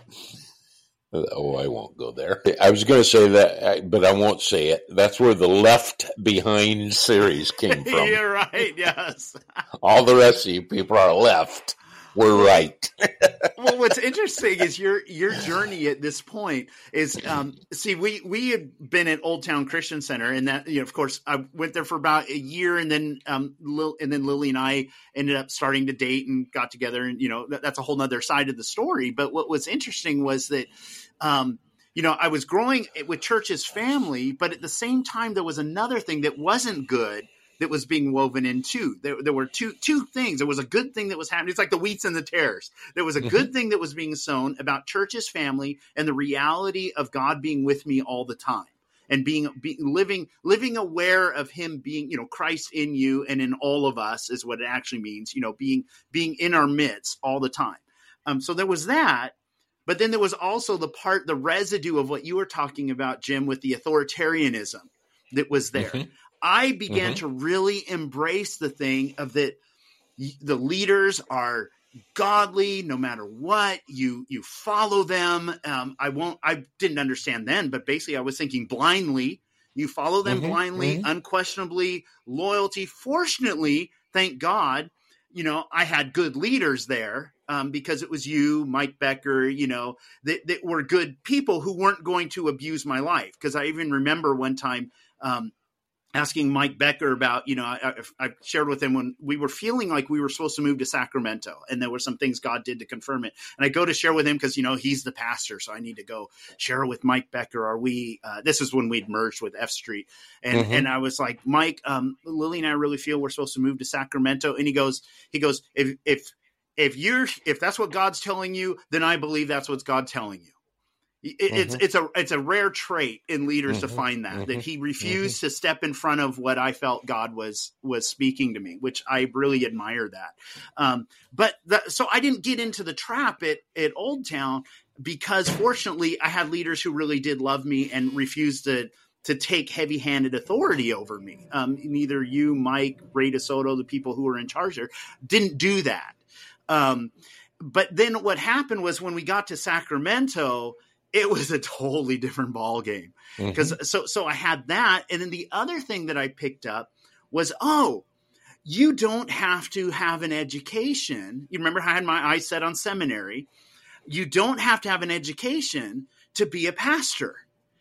oh, I won't go there. I was going to say that, but I won't say it. That's where the Left Behind series came from. You're right, yes. All the rest of you people are left. We're right. Well, what's interesting is your your journey at this point is, um, see, we we had been at Old Town Christian Center, and that, you know, of course, I went there for about a year, and then um, Lil, and then Lily and I ended up starting to date and got together, and you know, that, that's a whole nother side of the story. But what was interesting was that, um, you know, I was growing with church's family, but at the same time, there was another thing that wasn't good that was being woven in too. There, there were two two things. There was a good thing that was happening. It's like the wheats and the tares. There was a mm-hmm. good thing that was being sown about church's family and the reality of God being with me all the time, and being, being living living aware of Him being, you know, Christ in you and in all of us is what it actually means. You know, being being in our midst all the time. Um, so there was that. But then there was also the part, the residue of what you were talking about, Jim, with the authoritarianism that was there. Mm-hmm. I began mm-hmm. to really embrace the thing of that the leaders are godly no matter what. You you follow them. Um, I won't. I didn't understand then, but basically I was thinking blindly. You follow them mm-hmm. blindly, mm-hmm. unquestionably, loyalty. Fortunately, thank God, you know, I had good leaders there. Um, because it was you, Mike Becker, you know, that, that were good people who weren't going to abuse my life. Because I even remember one time um, asking Mike Becker about, you know, I, I shared with him when we were feeling like we were supposed to move to Sacramento, and there were some things God did to confirm it. And I go to share with him because, you know, he's the pastor. So I need to go share with Mike Becker. Are we, uh, this is when we'd merged with F Street. And, mm-hmm. and I was like, Mike, um, Lily and I really feel we're supposed to move to Sacramento. And he goes, he goes, if, if, If you're, if that's what God's telling you, then I believe that's what God's telling you. It, mm-hmm. It's it's a it's a rare trait in leaders mm-hmm. to find that mm-hmm. that he refused mm-hmm. to step in front of what I felt God was was speaking to me, which I really admire that. Um, but the, so I didn't get into the trap at at Old Town because fortunately I had leaders who really did love me and refused to. to take heavy-handed authority over me. Um, neither you, Mike, Ray DeSoto, the people who were in charge there, didn't do that. Um, but then what happened was when we got to Sacramento, it was a totally different ball game. Because mm-hmm. so so I had that, and then the other thing that I picked up was, oh, you don't have to have an education. You remember I had my eyes set on seminary. You don't have to have an education to be a pastor.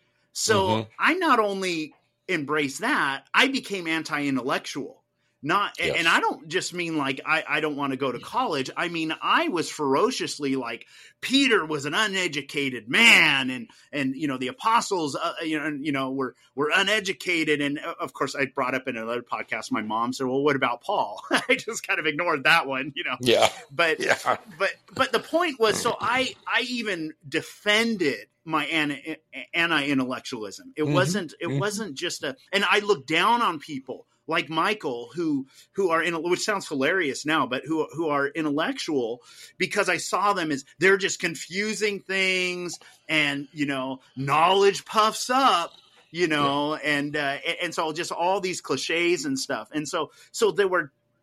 So mm-hmm. I not only embraced that, I became anti-intellectual. Not, yes. and I don't just mean like I, I don't want to go to college. I mean, I was ferociously like Peter was an uneducated man, and and you know the apostles, uh, you know, you know were were uneducated, and of course I brought up in another podcast. My mom said, "Well, what about Paul?" I just kind of ignored that one, you know. Yeah, but yeah. but but the point was, so I I even defended my anti anti-intellectualism. It mm-hmm. wasn't it mm-hmm. wasn't just a, and I looked down on people like Michael, who who are in, which sounds hilarious now, but who who are intellectual, because I saw them as they're just confusing things, and you know, knowledge puffs up, you know, yeah. and uh, and so just all these cliches and stuff, and so so there were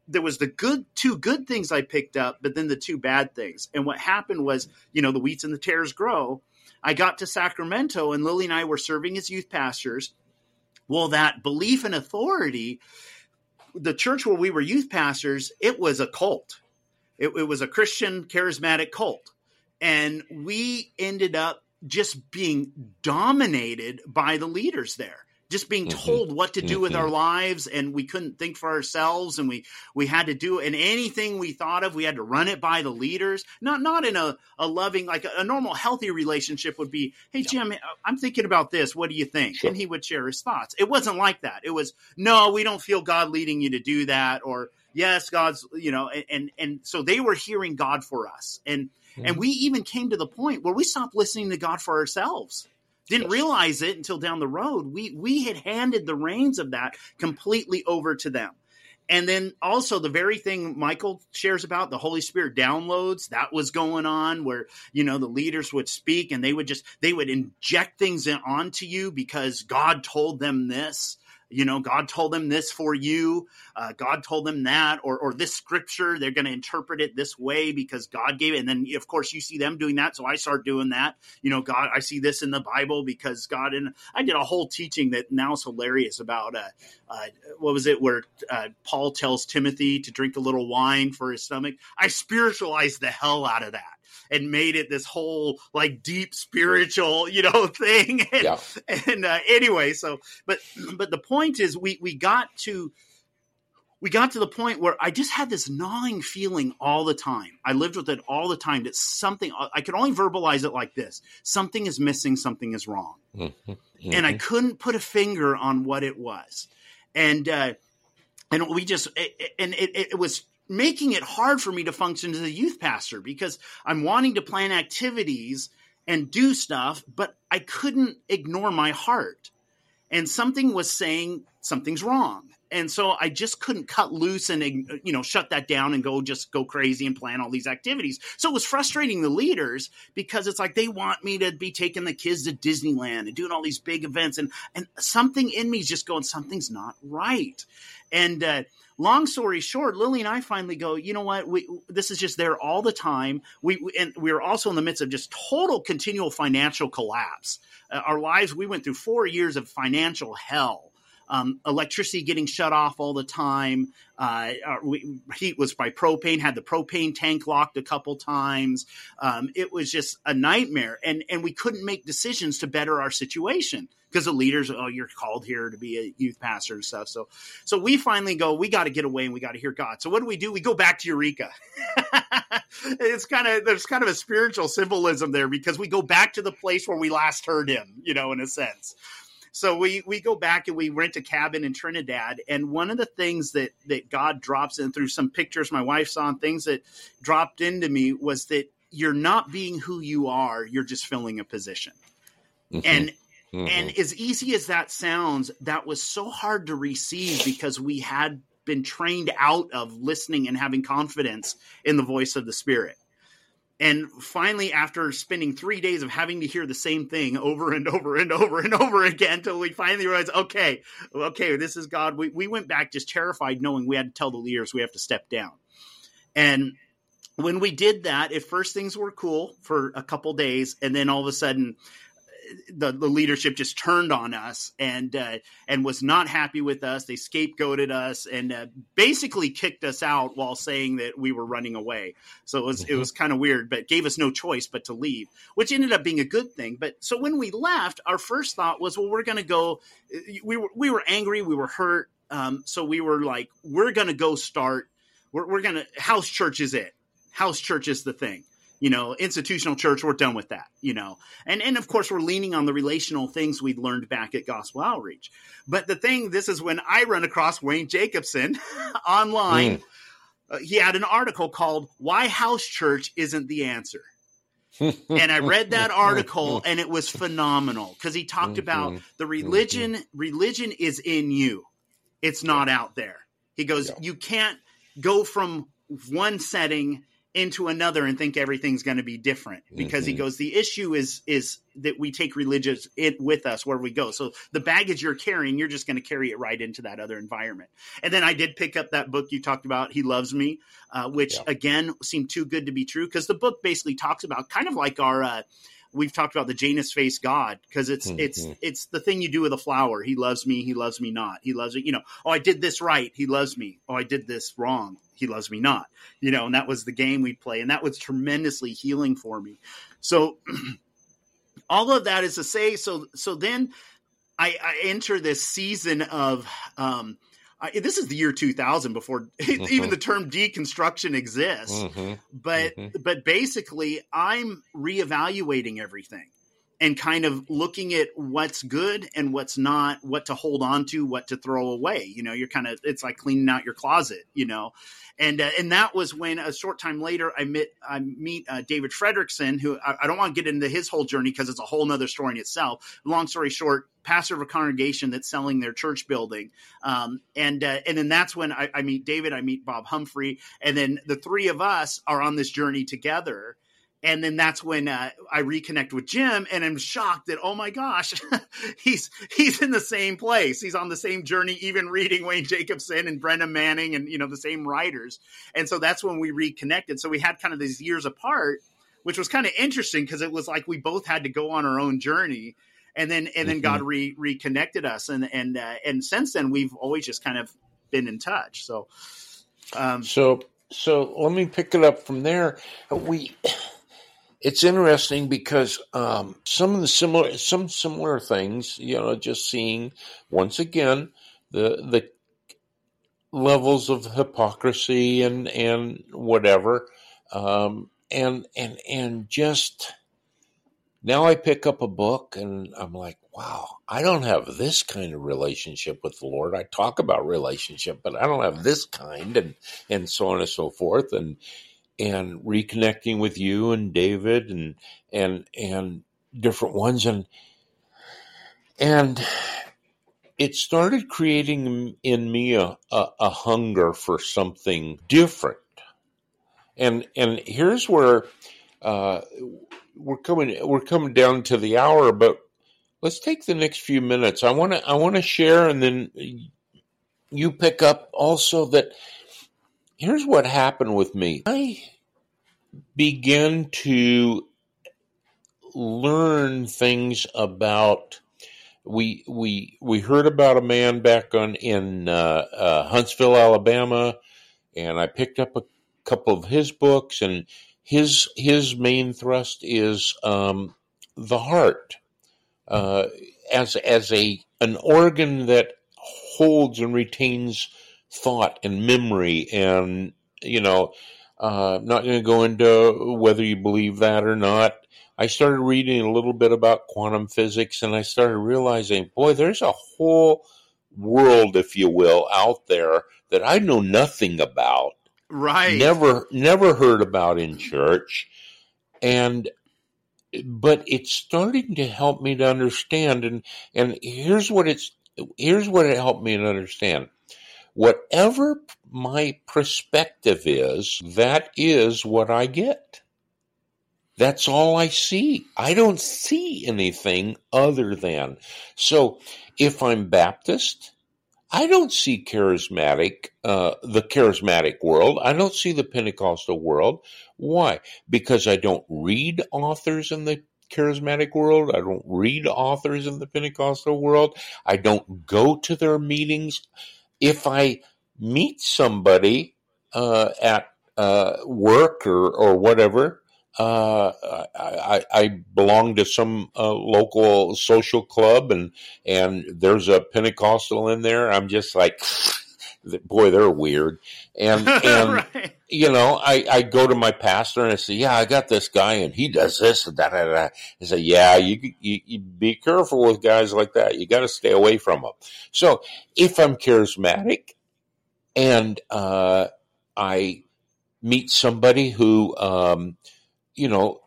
there was the good, two good things I picked up, but then the two bad things. And what happened was, you know, the weeds and the tares grow. I got to Sacramento, and Lily and I were serving as youth pastors. Well, that belief in authority, the church where we were youth pastors, it was a cult. It, it was a Christian charismatic cult. And we ended up just being dominated by the leaders there, just being Mm-hmm. told what to do Mm-hmm. with our lives. And we couldn't think for ourselves. And we, we had to do, and anything we thought of, we had to run it by the leaders, not, not in a, a loving, like a, a normal, healthy relationship would be, hey, Jim, I'm thinking about this. What do you think? Sure. And he would share his thoughts. It wasn't like that. It was, no, we don't feel God leading you to do that. Or yes, God's, you know, and, and, and so they were hearing God for us. And, And we even came to the point where we stopped listening to God for ourselves. Didn't realize it until down the road. We we had handed the reins of that completely over to them. And then also the very thing Michael shares about, the Holy Spirit downloads, that was going on where, you know, the leaders would speak and they would just, they would inject things in, onto you because God told them this. You know, God told them this for you. Uh, God told them that, or or this scripture, they're going to interpret it this way because God gave it. And then, of course, you see them doing that. So I start doing that. You know, God, I see this in the Bible because God, and I did a whole teaching that now is hilarious about, uh, uh, what was it, where uh, Paul tells Timothy to drink a little wine for his stomach. I spiritualized the hell out of that and made it this whole like deep spiritual, you know, thing. And, Yeah. and uh, anyway, so, but, but the point is we, we got to, we got to the point where I just had this gnawing feeling all the time. I lived with it all the time. That something, I could only verbalize it like this. Something is missing. Something is wrong. Mm-hmm. Mm-hmm. And I couldn't put a finger on what it was. And, uh, and we just, it, and it, it was making it hard for me to function as a youth pastor because I'm wanting to plan activities and do stuff, but I couldn't ignore my heart. And something was saying something's wrong. And so I just couldn't cut loose and, you know, shut that down and go just go crazy and plan all these activities. So it was frustrating the leaders because it's like they want me to be taking the kids to Disneyland and doing all these big events. And, and something in me is just going, something's not right. And uh, long story short, Lily and I finally go, you know what? We, this is just there all the time. We, we and we were also in the midst of just total continual financial collapse. Uh, our lives, we went through four years of financial hell. Um, electricity getting shut off all the time. Uh, our, we, heat was by propane, had the propane tank locked a couple times. Um, it was just a nightmare. And, and we couldn't make decisions to better our situation because the leaders, oh, you're called here to be a youth pastor and stuff. So, so we finally go, we got to get away and we got to hear God. So what do we do? We go back to Eureka. It's kind of, there's kind of a spiritual symbolism there because we go back to the place where we last heard him, you know, in a sense. So we, we go back and we rent a cabin in Trinidad. And one of the things that, that God drops in through some pictures my wife saw and things that dropped into me was that you're not being who you are. You're just filling a position. Mm-hmm. And, mm-hmm. and as easy as that sounds, that was so hard to receive because we had been trained out of listening and having confidence in the voice of the Spirit. And finally, after spending three days of having to hear the same thing over and over and over and over again, until we finally realized, okay, okay, this is God. We, we went back just terrified, knowing we had to tell the leaders we have to step down. And when we did that, at first things were cool for a couple days. And then all of a sudden, the, the leadership just turned on us and uh, and was not happy with us. They scapegoated us and uh, basically kicked us out while saying that we were running away. So it was mm-hmm. it was kind of weird, but gave us no choice but to leave, which ended up being a good thing. But so when we left, our first thought was, well, we're going to go. We were we were angry, we were hurt. Um, so we were like, we're going to go start. We're, we're going to house church is it. House church is the thing. You know, institutional church, we're done with that, you know. And, and of course, we're leaning on the relational things we'd learned back at Gospel Outreach. But the thing, this is when I run across Wayne Jacobson online. Mm. Uh, he had an article called Why House Church Isn't the Answer. And I read that article and it was phenomenal because he talked mm-hmm. about the religion. Mm-hmm. Religion is in you. It's not yeah. out there. He goes, yeah. you can't go from one setting into another and think everything's going to be different, because mm-hmm. he goes, the issue is is that we take religious it with us where we go. So the baggage you're carrying, you're just going to carry it right into that other environment. And then I did pick up that book you talked about, He Loves Me, uh, which yeah. again seemed too good to be true, because the book basically talks about kind of like our uh, we've talked about the Janus face God, because it's mm-hmm. it's it's the thing you do with a flower. He loves me, he loves me not. He loves me, you know. Oh, I did this right. He loves me. Oh, I did this wrong. He loves me not. You know, and that was the game we play, and that was tremendously healing for me. So all of that is to say, so so then I, I enter this season of um, I, this is the year two thousand before mm-hmm. even the term deconstruction exists. Mm-hmm. But mm-hmm. but basically, I'm reevaluating everything and kind of looking at what's good and what's not, what to hold on to, what to throw away. You know, you're kind of, it's like cleaning out your closet, you know. And uh, and that was when a short time later I met I meet uh, David Fredrickson, who I, I don't want to get into his whole journey because it's a whole nother story in itself. Long story short, pastor of a congregation that's selling their church building, um, and uh, and then that's when I, I meet David, I meet Bob Humphrey, and then the three of us are on this journey together. And then that's when uh, I reconnect with Jim, and I'm shocked that, oh my gosh, he's he's in the same place. He's on the same journey, even reading Wayne Jacobson and Brendan Manning and, you know, the same writers. And so that's when we reconnected. So we had kind of these years apart, which was kind of interesting because it was like we both had to go on our own journey. And then and then mm-hmm. God re- reconnected us. And and uh, and since then, we've always just kind of been in touch. So, um, so, so let me pick it up from there. We... It's interesting because um, some of the similar, some similar things, you know, just seeing once again the the levels of hypocrisy and and whatever, um, and and and just now I pick up a book and I'm like, wow, I don't have this kind of relationship with the Lord. I talk about relationship, but I don't have this kind, and and so on and so forth, and. and reconnecting with you and David and, and, and different ones. And, and it started creating in me a, a, a hunger for something different. And, and here's where, uh, we're coming, we're coming down to the hour, but let's take the next few minutes. I want to, I want to share, and then you pick up also that here's what happened with me. I began to learn things about, we we we heard about a man back on in uh, uh, Huntsville, Alabama, and I picked up a couple of his books, and his his main thrust is um, the heart uh, as as a an organ that holds and retains thought and memory, and you know, uh, I'm not going to go into whether you believe that or not. I started reading a little bit about quantum physics, and I started realizing, boy, there's a whole world, if you will, out there that I know nothing about. Right. Never, never heard about in church. And, but it's starting to help me to understand. And, and here's what it's, here's what it helped me to understand. Whatever my perspective is, that is what I get. That's all I see. I don't see anything other than. So if I'm Baptist, I don't see charismatic, uh, the charismatic world. I don't see the Pentecostal world. Why? Because I don't read authors in the charismatic world. I don't read authors in the Pentecostal world. I don't go to their meetings. If I meet somebody uh, at uh, work or, or whatever, uh, I, I belong to some uh, local social club, and and there's a Pentecostal in there. I'm just like, boy, they're weird. And, and right. you know, I, I go to my pastor and I say, yeah, I got this guy and he does this and da da da. I say, yeah, you, you, you be careful with guys like that. You got to stay away from them. So if I'm charismatic and uh, I meet somebody who, um, you know,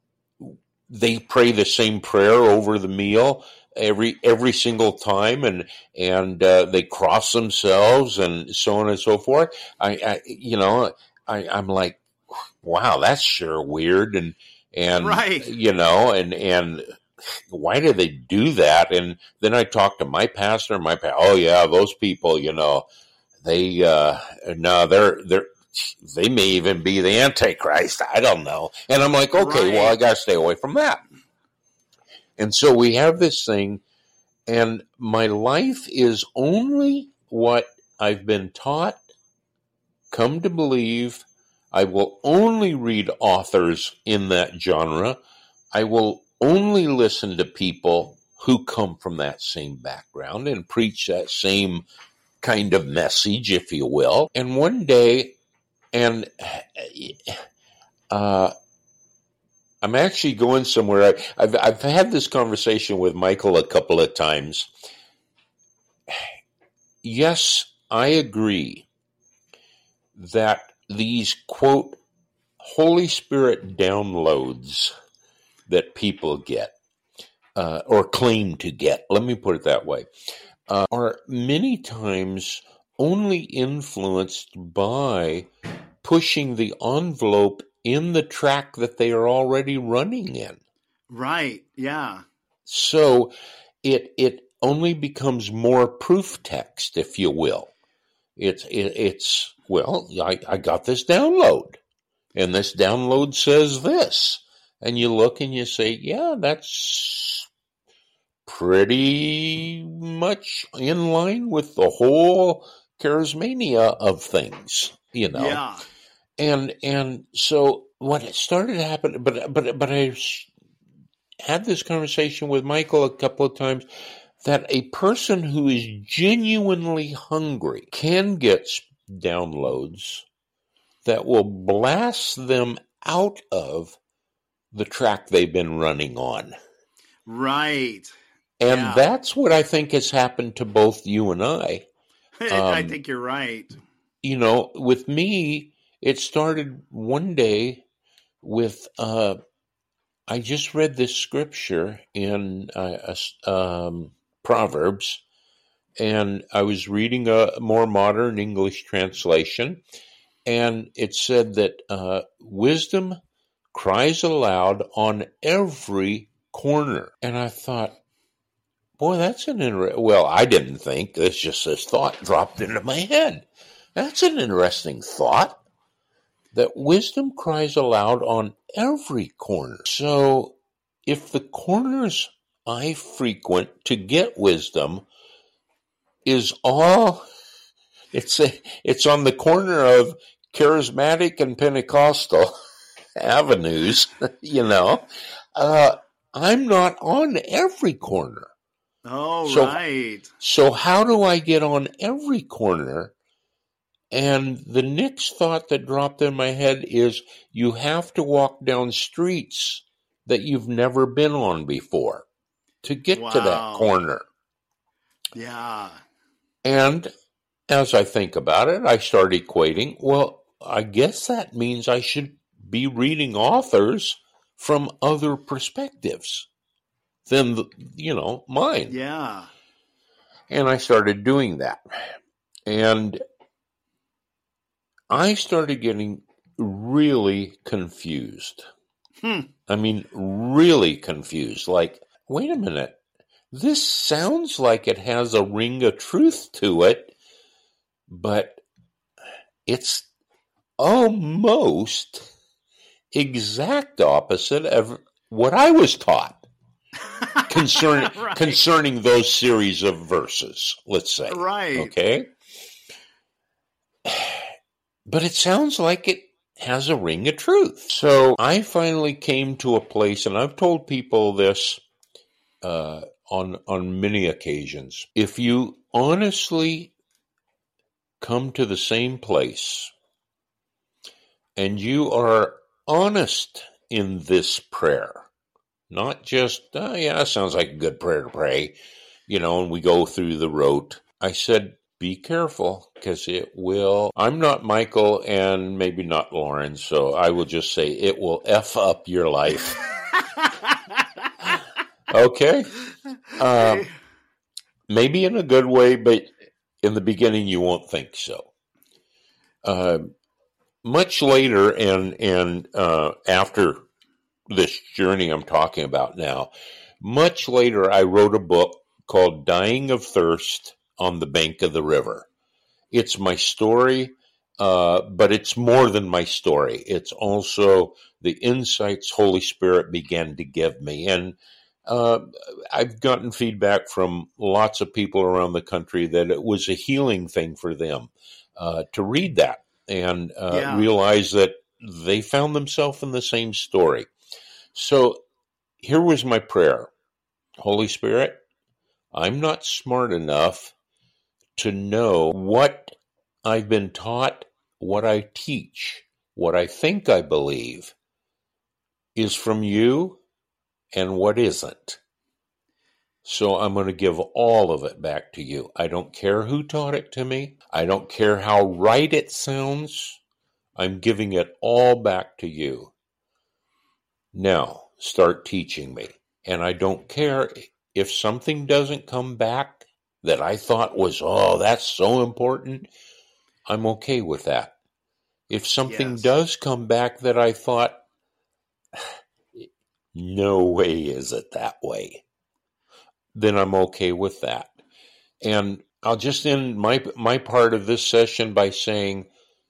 they pray the same prayer over the meal every every single time, and and uh, they cross themselves and so on and so forth. I, I you know, I, I'm like, wow, that's sure weird. And, and, right. you know, and, and why do they do that? And then I talked to my pastor, my pastor, oh yeah, those people, you know, they, uh, no, they're, they're, they may even be the Antichrist. I don't know. And I'm like, okay, right. well, I got to stay away from that. And so we have this thing, and my life is only what I've been taught, come to believe. I will only read authors in that genre. I will only listen to people who come from that same background and preach that same kind of message, if you will. And one day, and uh, I'm actually going somewhere. I, I've, I've had this conversation with Michael a couple of times. Yes, I agree that these, quote, Holy Spirit downloads that people get, uh, or claim to get, let me put it that way, uh, are many times only influenced by pushing the envelope in the track that they are already running in. Right, yeah. So it it only becomes more proof text, if you will. It's it, it's well, I, I got this download, and this download says this, and you look and you say, yeah, that's pretty much in line with the whole charismania of things, you know. Yeah. And and so what started happening, but but but I had this conversation with Michael a couple of times, that a person who is genuinely hungry can get downloads that will blast them out of the track they've been running on. Right. And yeah. that's what I think has happened to both you and I. Um, I think you're right. You know, with me, it started one day with, uh, I just read this scripture in uh, um, Proverbs, and I was reading a more modern English translation, and it said that uh, wisdom cries aloud on every corner. And I thought, boy, that's an interesting, well, I didn't think, it's just this thought dropped into my head. That's an interesting thought, that wisdom cries aloud on every corner. So if the corners I frequent to get wisdom is all, it's a, it's on the corner of charismatic and Pentecostal avenues, you know, uh, I'm not on every corner. Oh, so, right. So how do I get on every corner? And the next thought that dropped in my head is you have to walk down streets that you've never been on before to get wow. to that corner. Yeah. And as I think about it, I start equating, well, I guess that means I should be reading authors from other perspectives than, the, you know, mine. Yeah. And I started doing that. And I started getting really confused. Hmm. I mean, really confused. Like, wait a minute. This sounds like it has a ring of truth to it, but it's almost exact opposite of what I was taught concerning right. concerning those series of verses, let's say. Right. Okay? But it sounds like it has a ring of truth. So I finally came to a place, and I've told people this uh, on on many occasions. If you honestly come to the same place, and you are honest in this prayer, not just, oh yeah, sounds like a good prayer to pray, you know, and we go through the rote. I said, be careful, because it will, I'm not Michael and maybe not Lauren, so I will just say it will F up your life. Okay? Um, maybe in a good way, but in the beginning you won't think so. Um, much later, and and uh, after this journey I'm talking about now, much later, I wrote a book called Dying of Thirst on the Bank of the River. It's my story, uh, but it's more than my story. It's also the insights Holy Spirit began to give me. And uh, I've gotten feedback from lots of people around the country that it was a healing thing for them uh, to read that and uh, Yeah. realize that they found themselves in the same story. So here was my prayer. Holy Spirit, I'm not smart enough to know what I've been taught, what I teach, what I think I believe is from you and what isn't. So I'm going to give all of it back to you. I don't care who taught it to me. I don't care how right it sounds. I'm giving it all back to you. Now, start teaching me. And I don't care if something doesn't come back that I thought was, oh, that's so important. I'm okay with that. If something Yes. does come back that I thought, no way is it that way, then I'm okay with that. And I'll just end my my part of this session by saying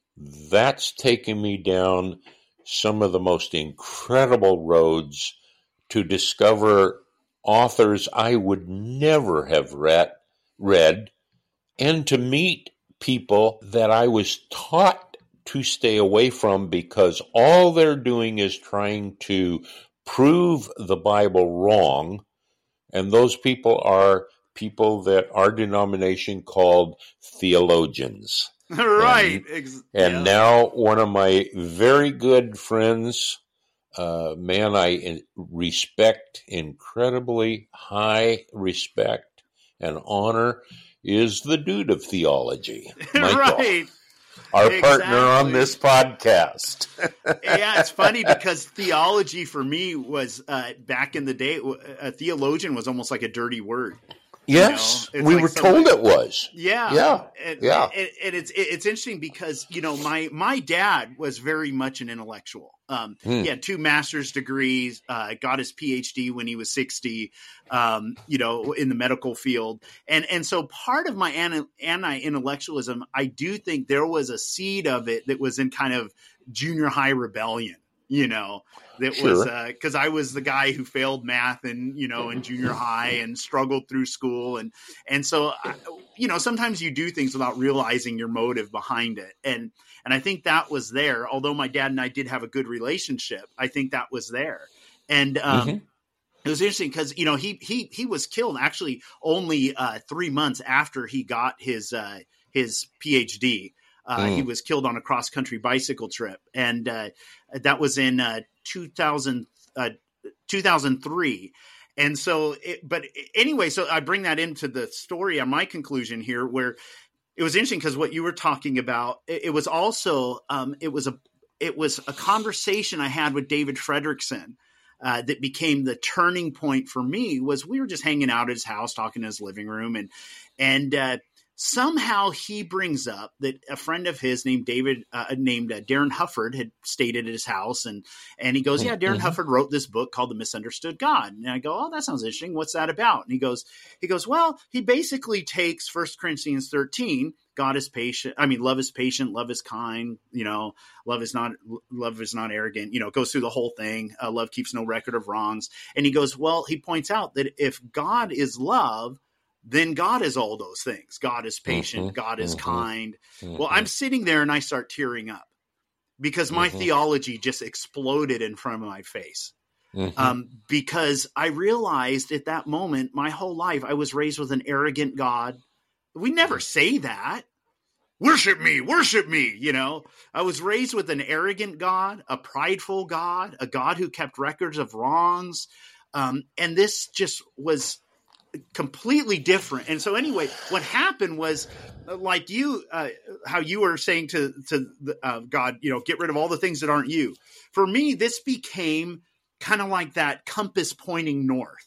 that's taken me down some of the most incredible roads to discover authors I would never have read, read, and to meet people that I was taught to stay away from because all they're doing is trying to prove the Bible wrong. And those people are people that our denomination called theologians. Right. And, Ex- and yeah. now one of my very good friends, uh, man, I respect, incredibly high respect and honor, is the dude of theology, Michael, Right. our Exactly. partner on this podcast. Yeah, it's funny because theology for me was uh, back in the day, a theologian was almost like a dirty word. Yes, You know, we like were somebody, told it was. Yeah, Yeah, and, yeah. And, and it's it's interesting because you know my my dad was very much an intellectual. Um, Hmm. He had two master's degrees, uh, got his P H D when he was sixty. Um, you know, in the medical field, and and so part of my anti intellectualism, I do think there was a seed of it that was in kind of junior high rebellion. You know, that Sure. was because uh, I was the guy who failed math and, you know, in junior high and struggled through school. And and so, I, you know, sometimes you do things without realizing your motive behind it. And and I think that was there. Although my dad and I did have a good relationship, I think that was there. And um, Mm-hmm. it was interesting because, you know, he he he was killed actually only uh, three months after he got his uh, his P H D. Uh, Mm. He was killed on a cross country bicycle trip. And uh, that was in uh, two thousand, uh, two thousand three. And so, it, but anyway, so I bring that into the story on my conclusion here, where it was interesting because what you were talking about, it, it was also, um, it was a, it was a conversation I had with David Fredrickson uh, that became the turning point for me. Was we were just hanging out at his house, talking in his living room, and and uh, somehow he brings up that a friend of his named David, uh, named uh, Darren Hufford, had stayed at his house, and and he goes, "Yeah, Darren Mm-hmm. Hufford wrote this book called The Misunderstood God." And I go, "Oh, that sounds interesting. What's that about?" And he goes, he goes, "Well, he basically takes First Corinthians thirteen, God is patient. I mean, love is patient, love is kind. You know, love is not love is not arrogant. You know, it goes through the whole thing. Uh, love keeps no record of wrongs." And he goes, "Well, he points out that if God is love, then God is all those things. God is patient. Mm-hmm. God is Mm-hmm. kind." Mm-hmm. Well, I'm sitting there and I start tearing up because my Mm-hmm. theology just exploded in front of my face. Mm-hmm. Um, because I realized at that moment, my whole life, I was raised with an arrogant God. We never say that. Worship me, worship me. You know, I was raised with an arrogant God, a prideful God, a God who kept records of wrongs. Um, and this just was completely different. And so anyway, what happened was, like you, uh, how you were saying to, to the, uh, God, you know, get rid of all the things that aren't you. For me, this became kind of like that compass pointing north.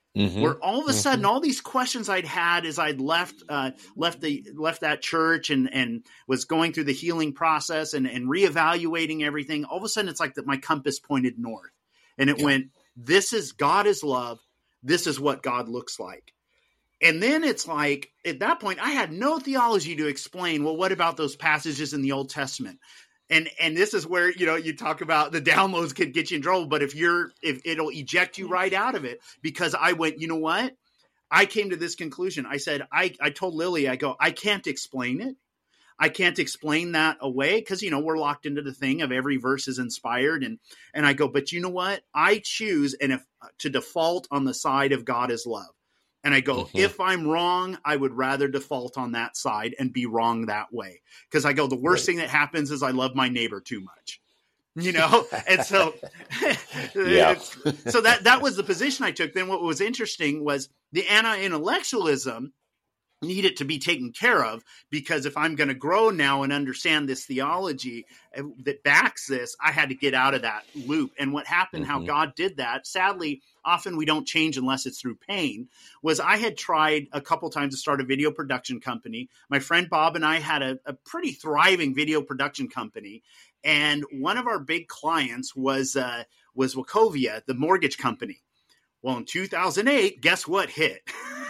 Mm-hmm. Where all of a mm-hmm. sudden, all these questions I'd had as I'd left uh, left the left that church and and was going through the healing process and, and reevaluating everything, all of a sudden it's like that my compass pointed north. And it yeah. went, this is God is love. This is what God looks like. And then it's like, at that point, I had no theology to explain, well, what about those passages in the Old Testament? And and this is where, you know, you talk about the downloads could get you in trouble, but if you're, if it'll eject you right out of it, because I went, you know what? I came to this conclusion. I said, I, I told Lily, I go, I can't explain it. I can't explain that away because, you know, we're locked into the thing of every verse is inspired. And, and I go, but you know what? I choose and if to default on the side of God is love. And I go, mm-hmm. if I'm wrong, I would rather default on that side and be wrong that way. Because I go, the worst right. thing that happens is I love my neighbor too much, you know? And so, yeah. so that, that was the position I took. Then what was interesting was the anti-intellectualism needed to be taken care of, because if I'm going to grow now and understand this theology that backs this, I had to get out of that loop. And what happened, mm-hmm. how God did that, sadly, often we don't change unless it's through pain, was I had tried a couple times to start a video production company. My friend Bob and I had a, a pretty thriving video production company. And one of our big clients was, uh, was Wachovia, the mortgage company. Well, in two thousand eight, guess what hit?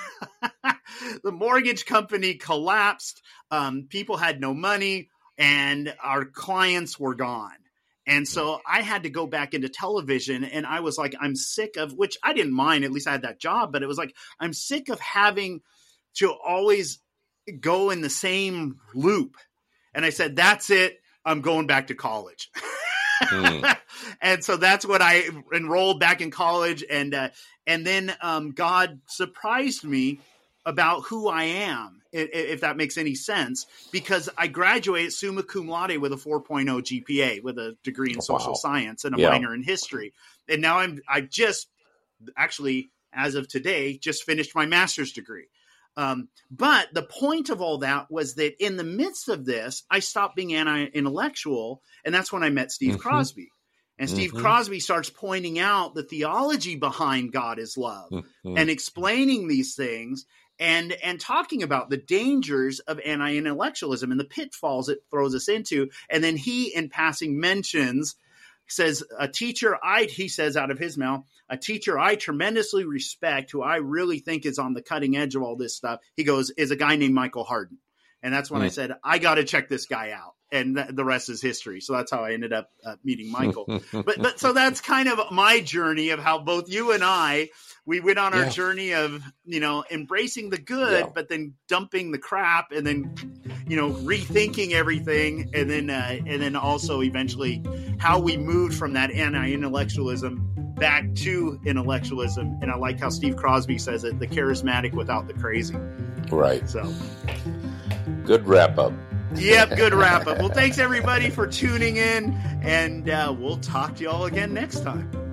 The mortgage company collapsed. Um, people had no money and our clients were gone. And so I had to go back into television, and I was like, I'm sick of, which I didn't mind, at least I had that job, but it was like, I'm sick of having to always go in the same loop. And I said, that's it. I'm going back to college. Mm. And so that's what I enrolled back in college. And, uh, and then um, God surprised me about who I am, if that makes any sense, because I graduated summa cum laude with a four point oh G P A with a degree in social wow. science and a yeah. minor in history. And now I'm, I just actually, as of today, just finished my master's degree. Um, but the point of all that was that in the midst of this, I stopped being anti-intellectual. And that's when I met Steve mm-hmm. Crosby. And Steve mm-hmm. Crosby starts pointing out the theology behind God is love mm-hmm. and explaining these things. And and talking about the dangers of anti-intellectualism and the pitfalls it throws us into. And then he, in passing, mentions, says, a teacher I, he says out of his mouth, a teacher I tremendously respect, who I really think is on the cutting edge of all this stuff, he goes, is a guy named Michael Hardin. And that's when mm. I said, I got to check this guy out. And th- the rest is history. So that's how I ended up uh, meeting Michael. but, but so that's kind of my journey of how both you and I, we went on our yeah. journey of, you know, embracing the good, yeah. but then dumping the crap, and then, you know, rethinking everything. And then, uh, and then also eventually how we moved from that anti-intellectualism back to intellectualism. And I like how Steve Crosby says it, the charismatic without the crazy. Right. So good wrap up. Yep, good wrap up. Well, thanks everybody for tuning in, and uh, we'll talk to you all again next time.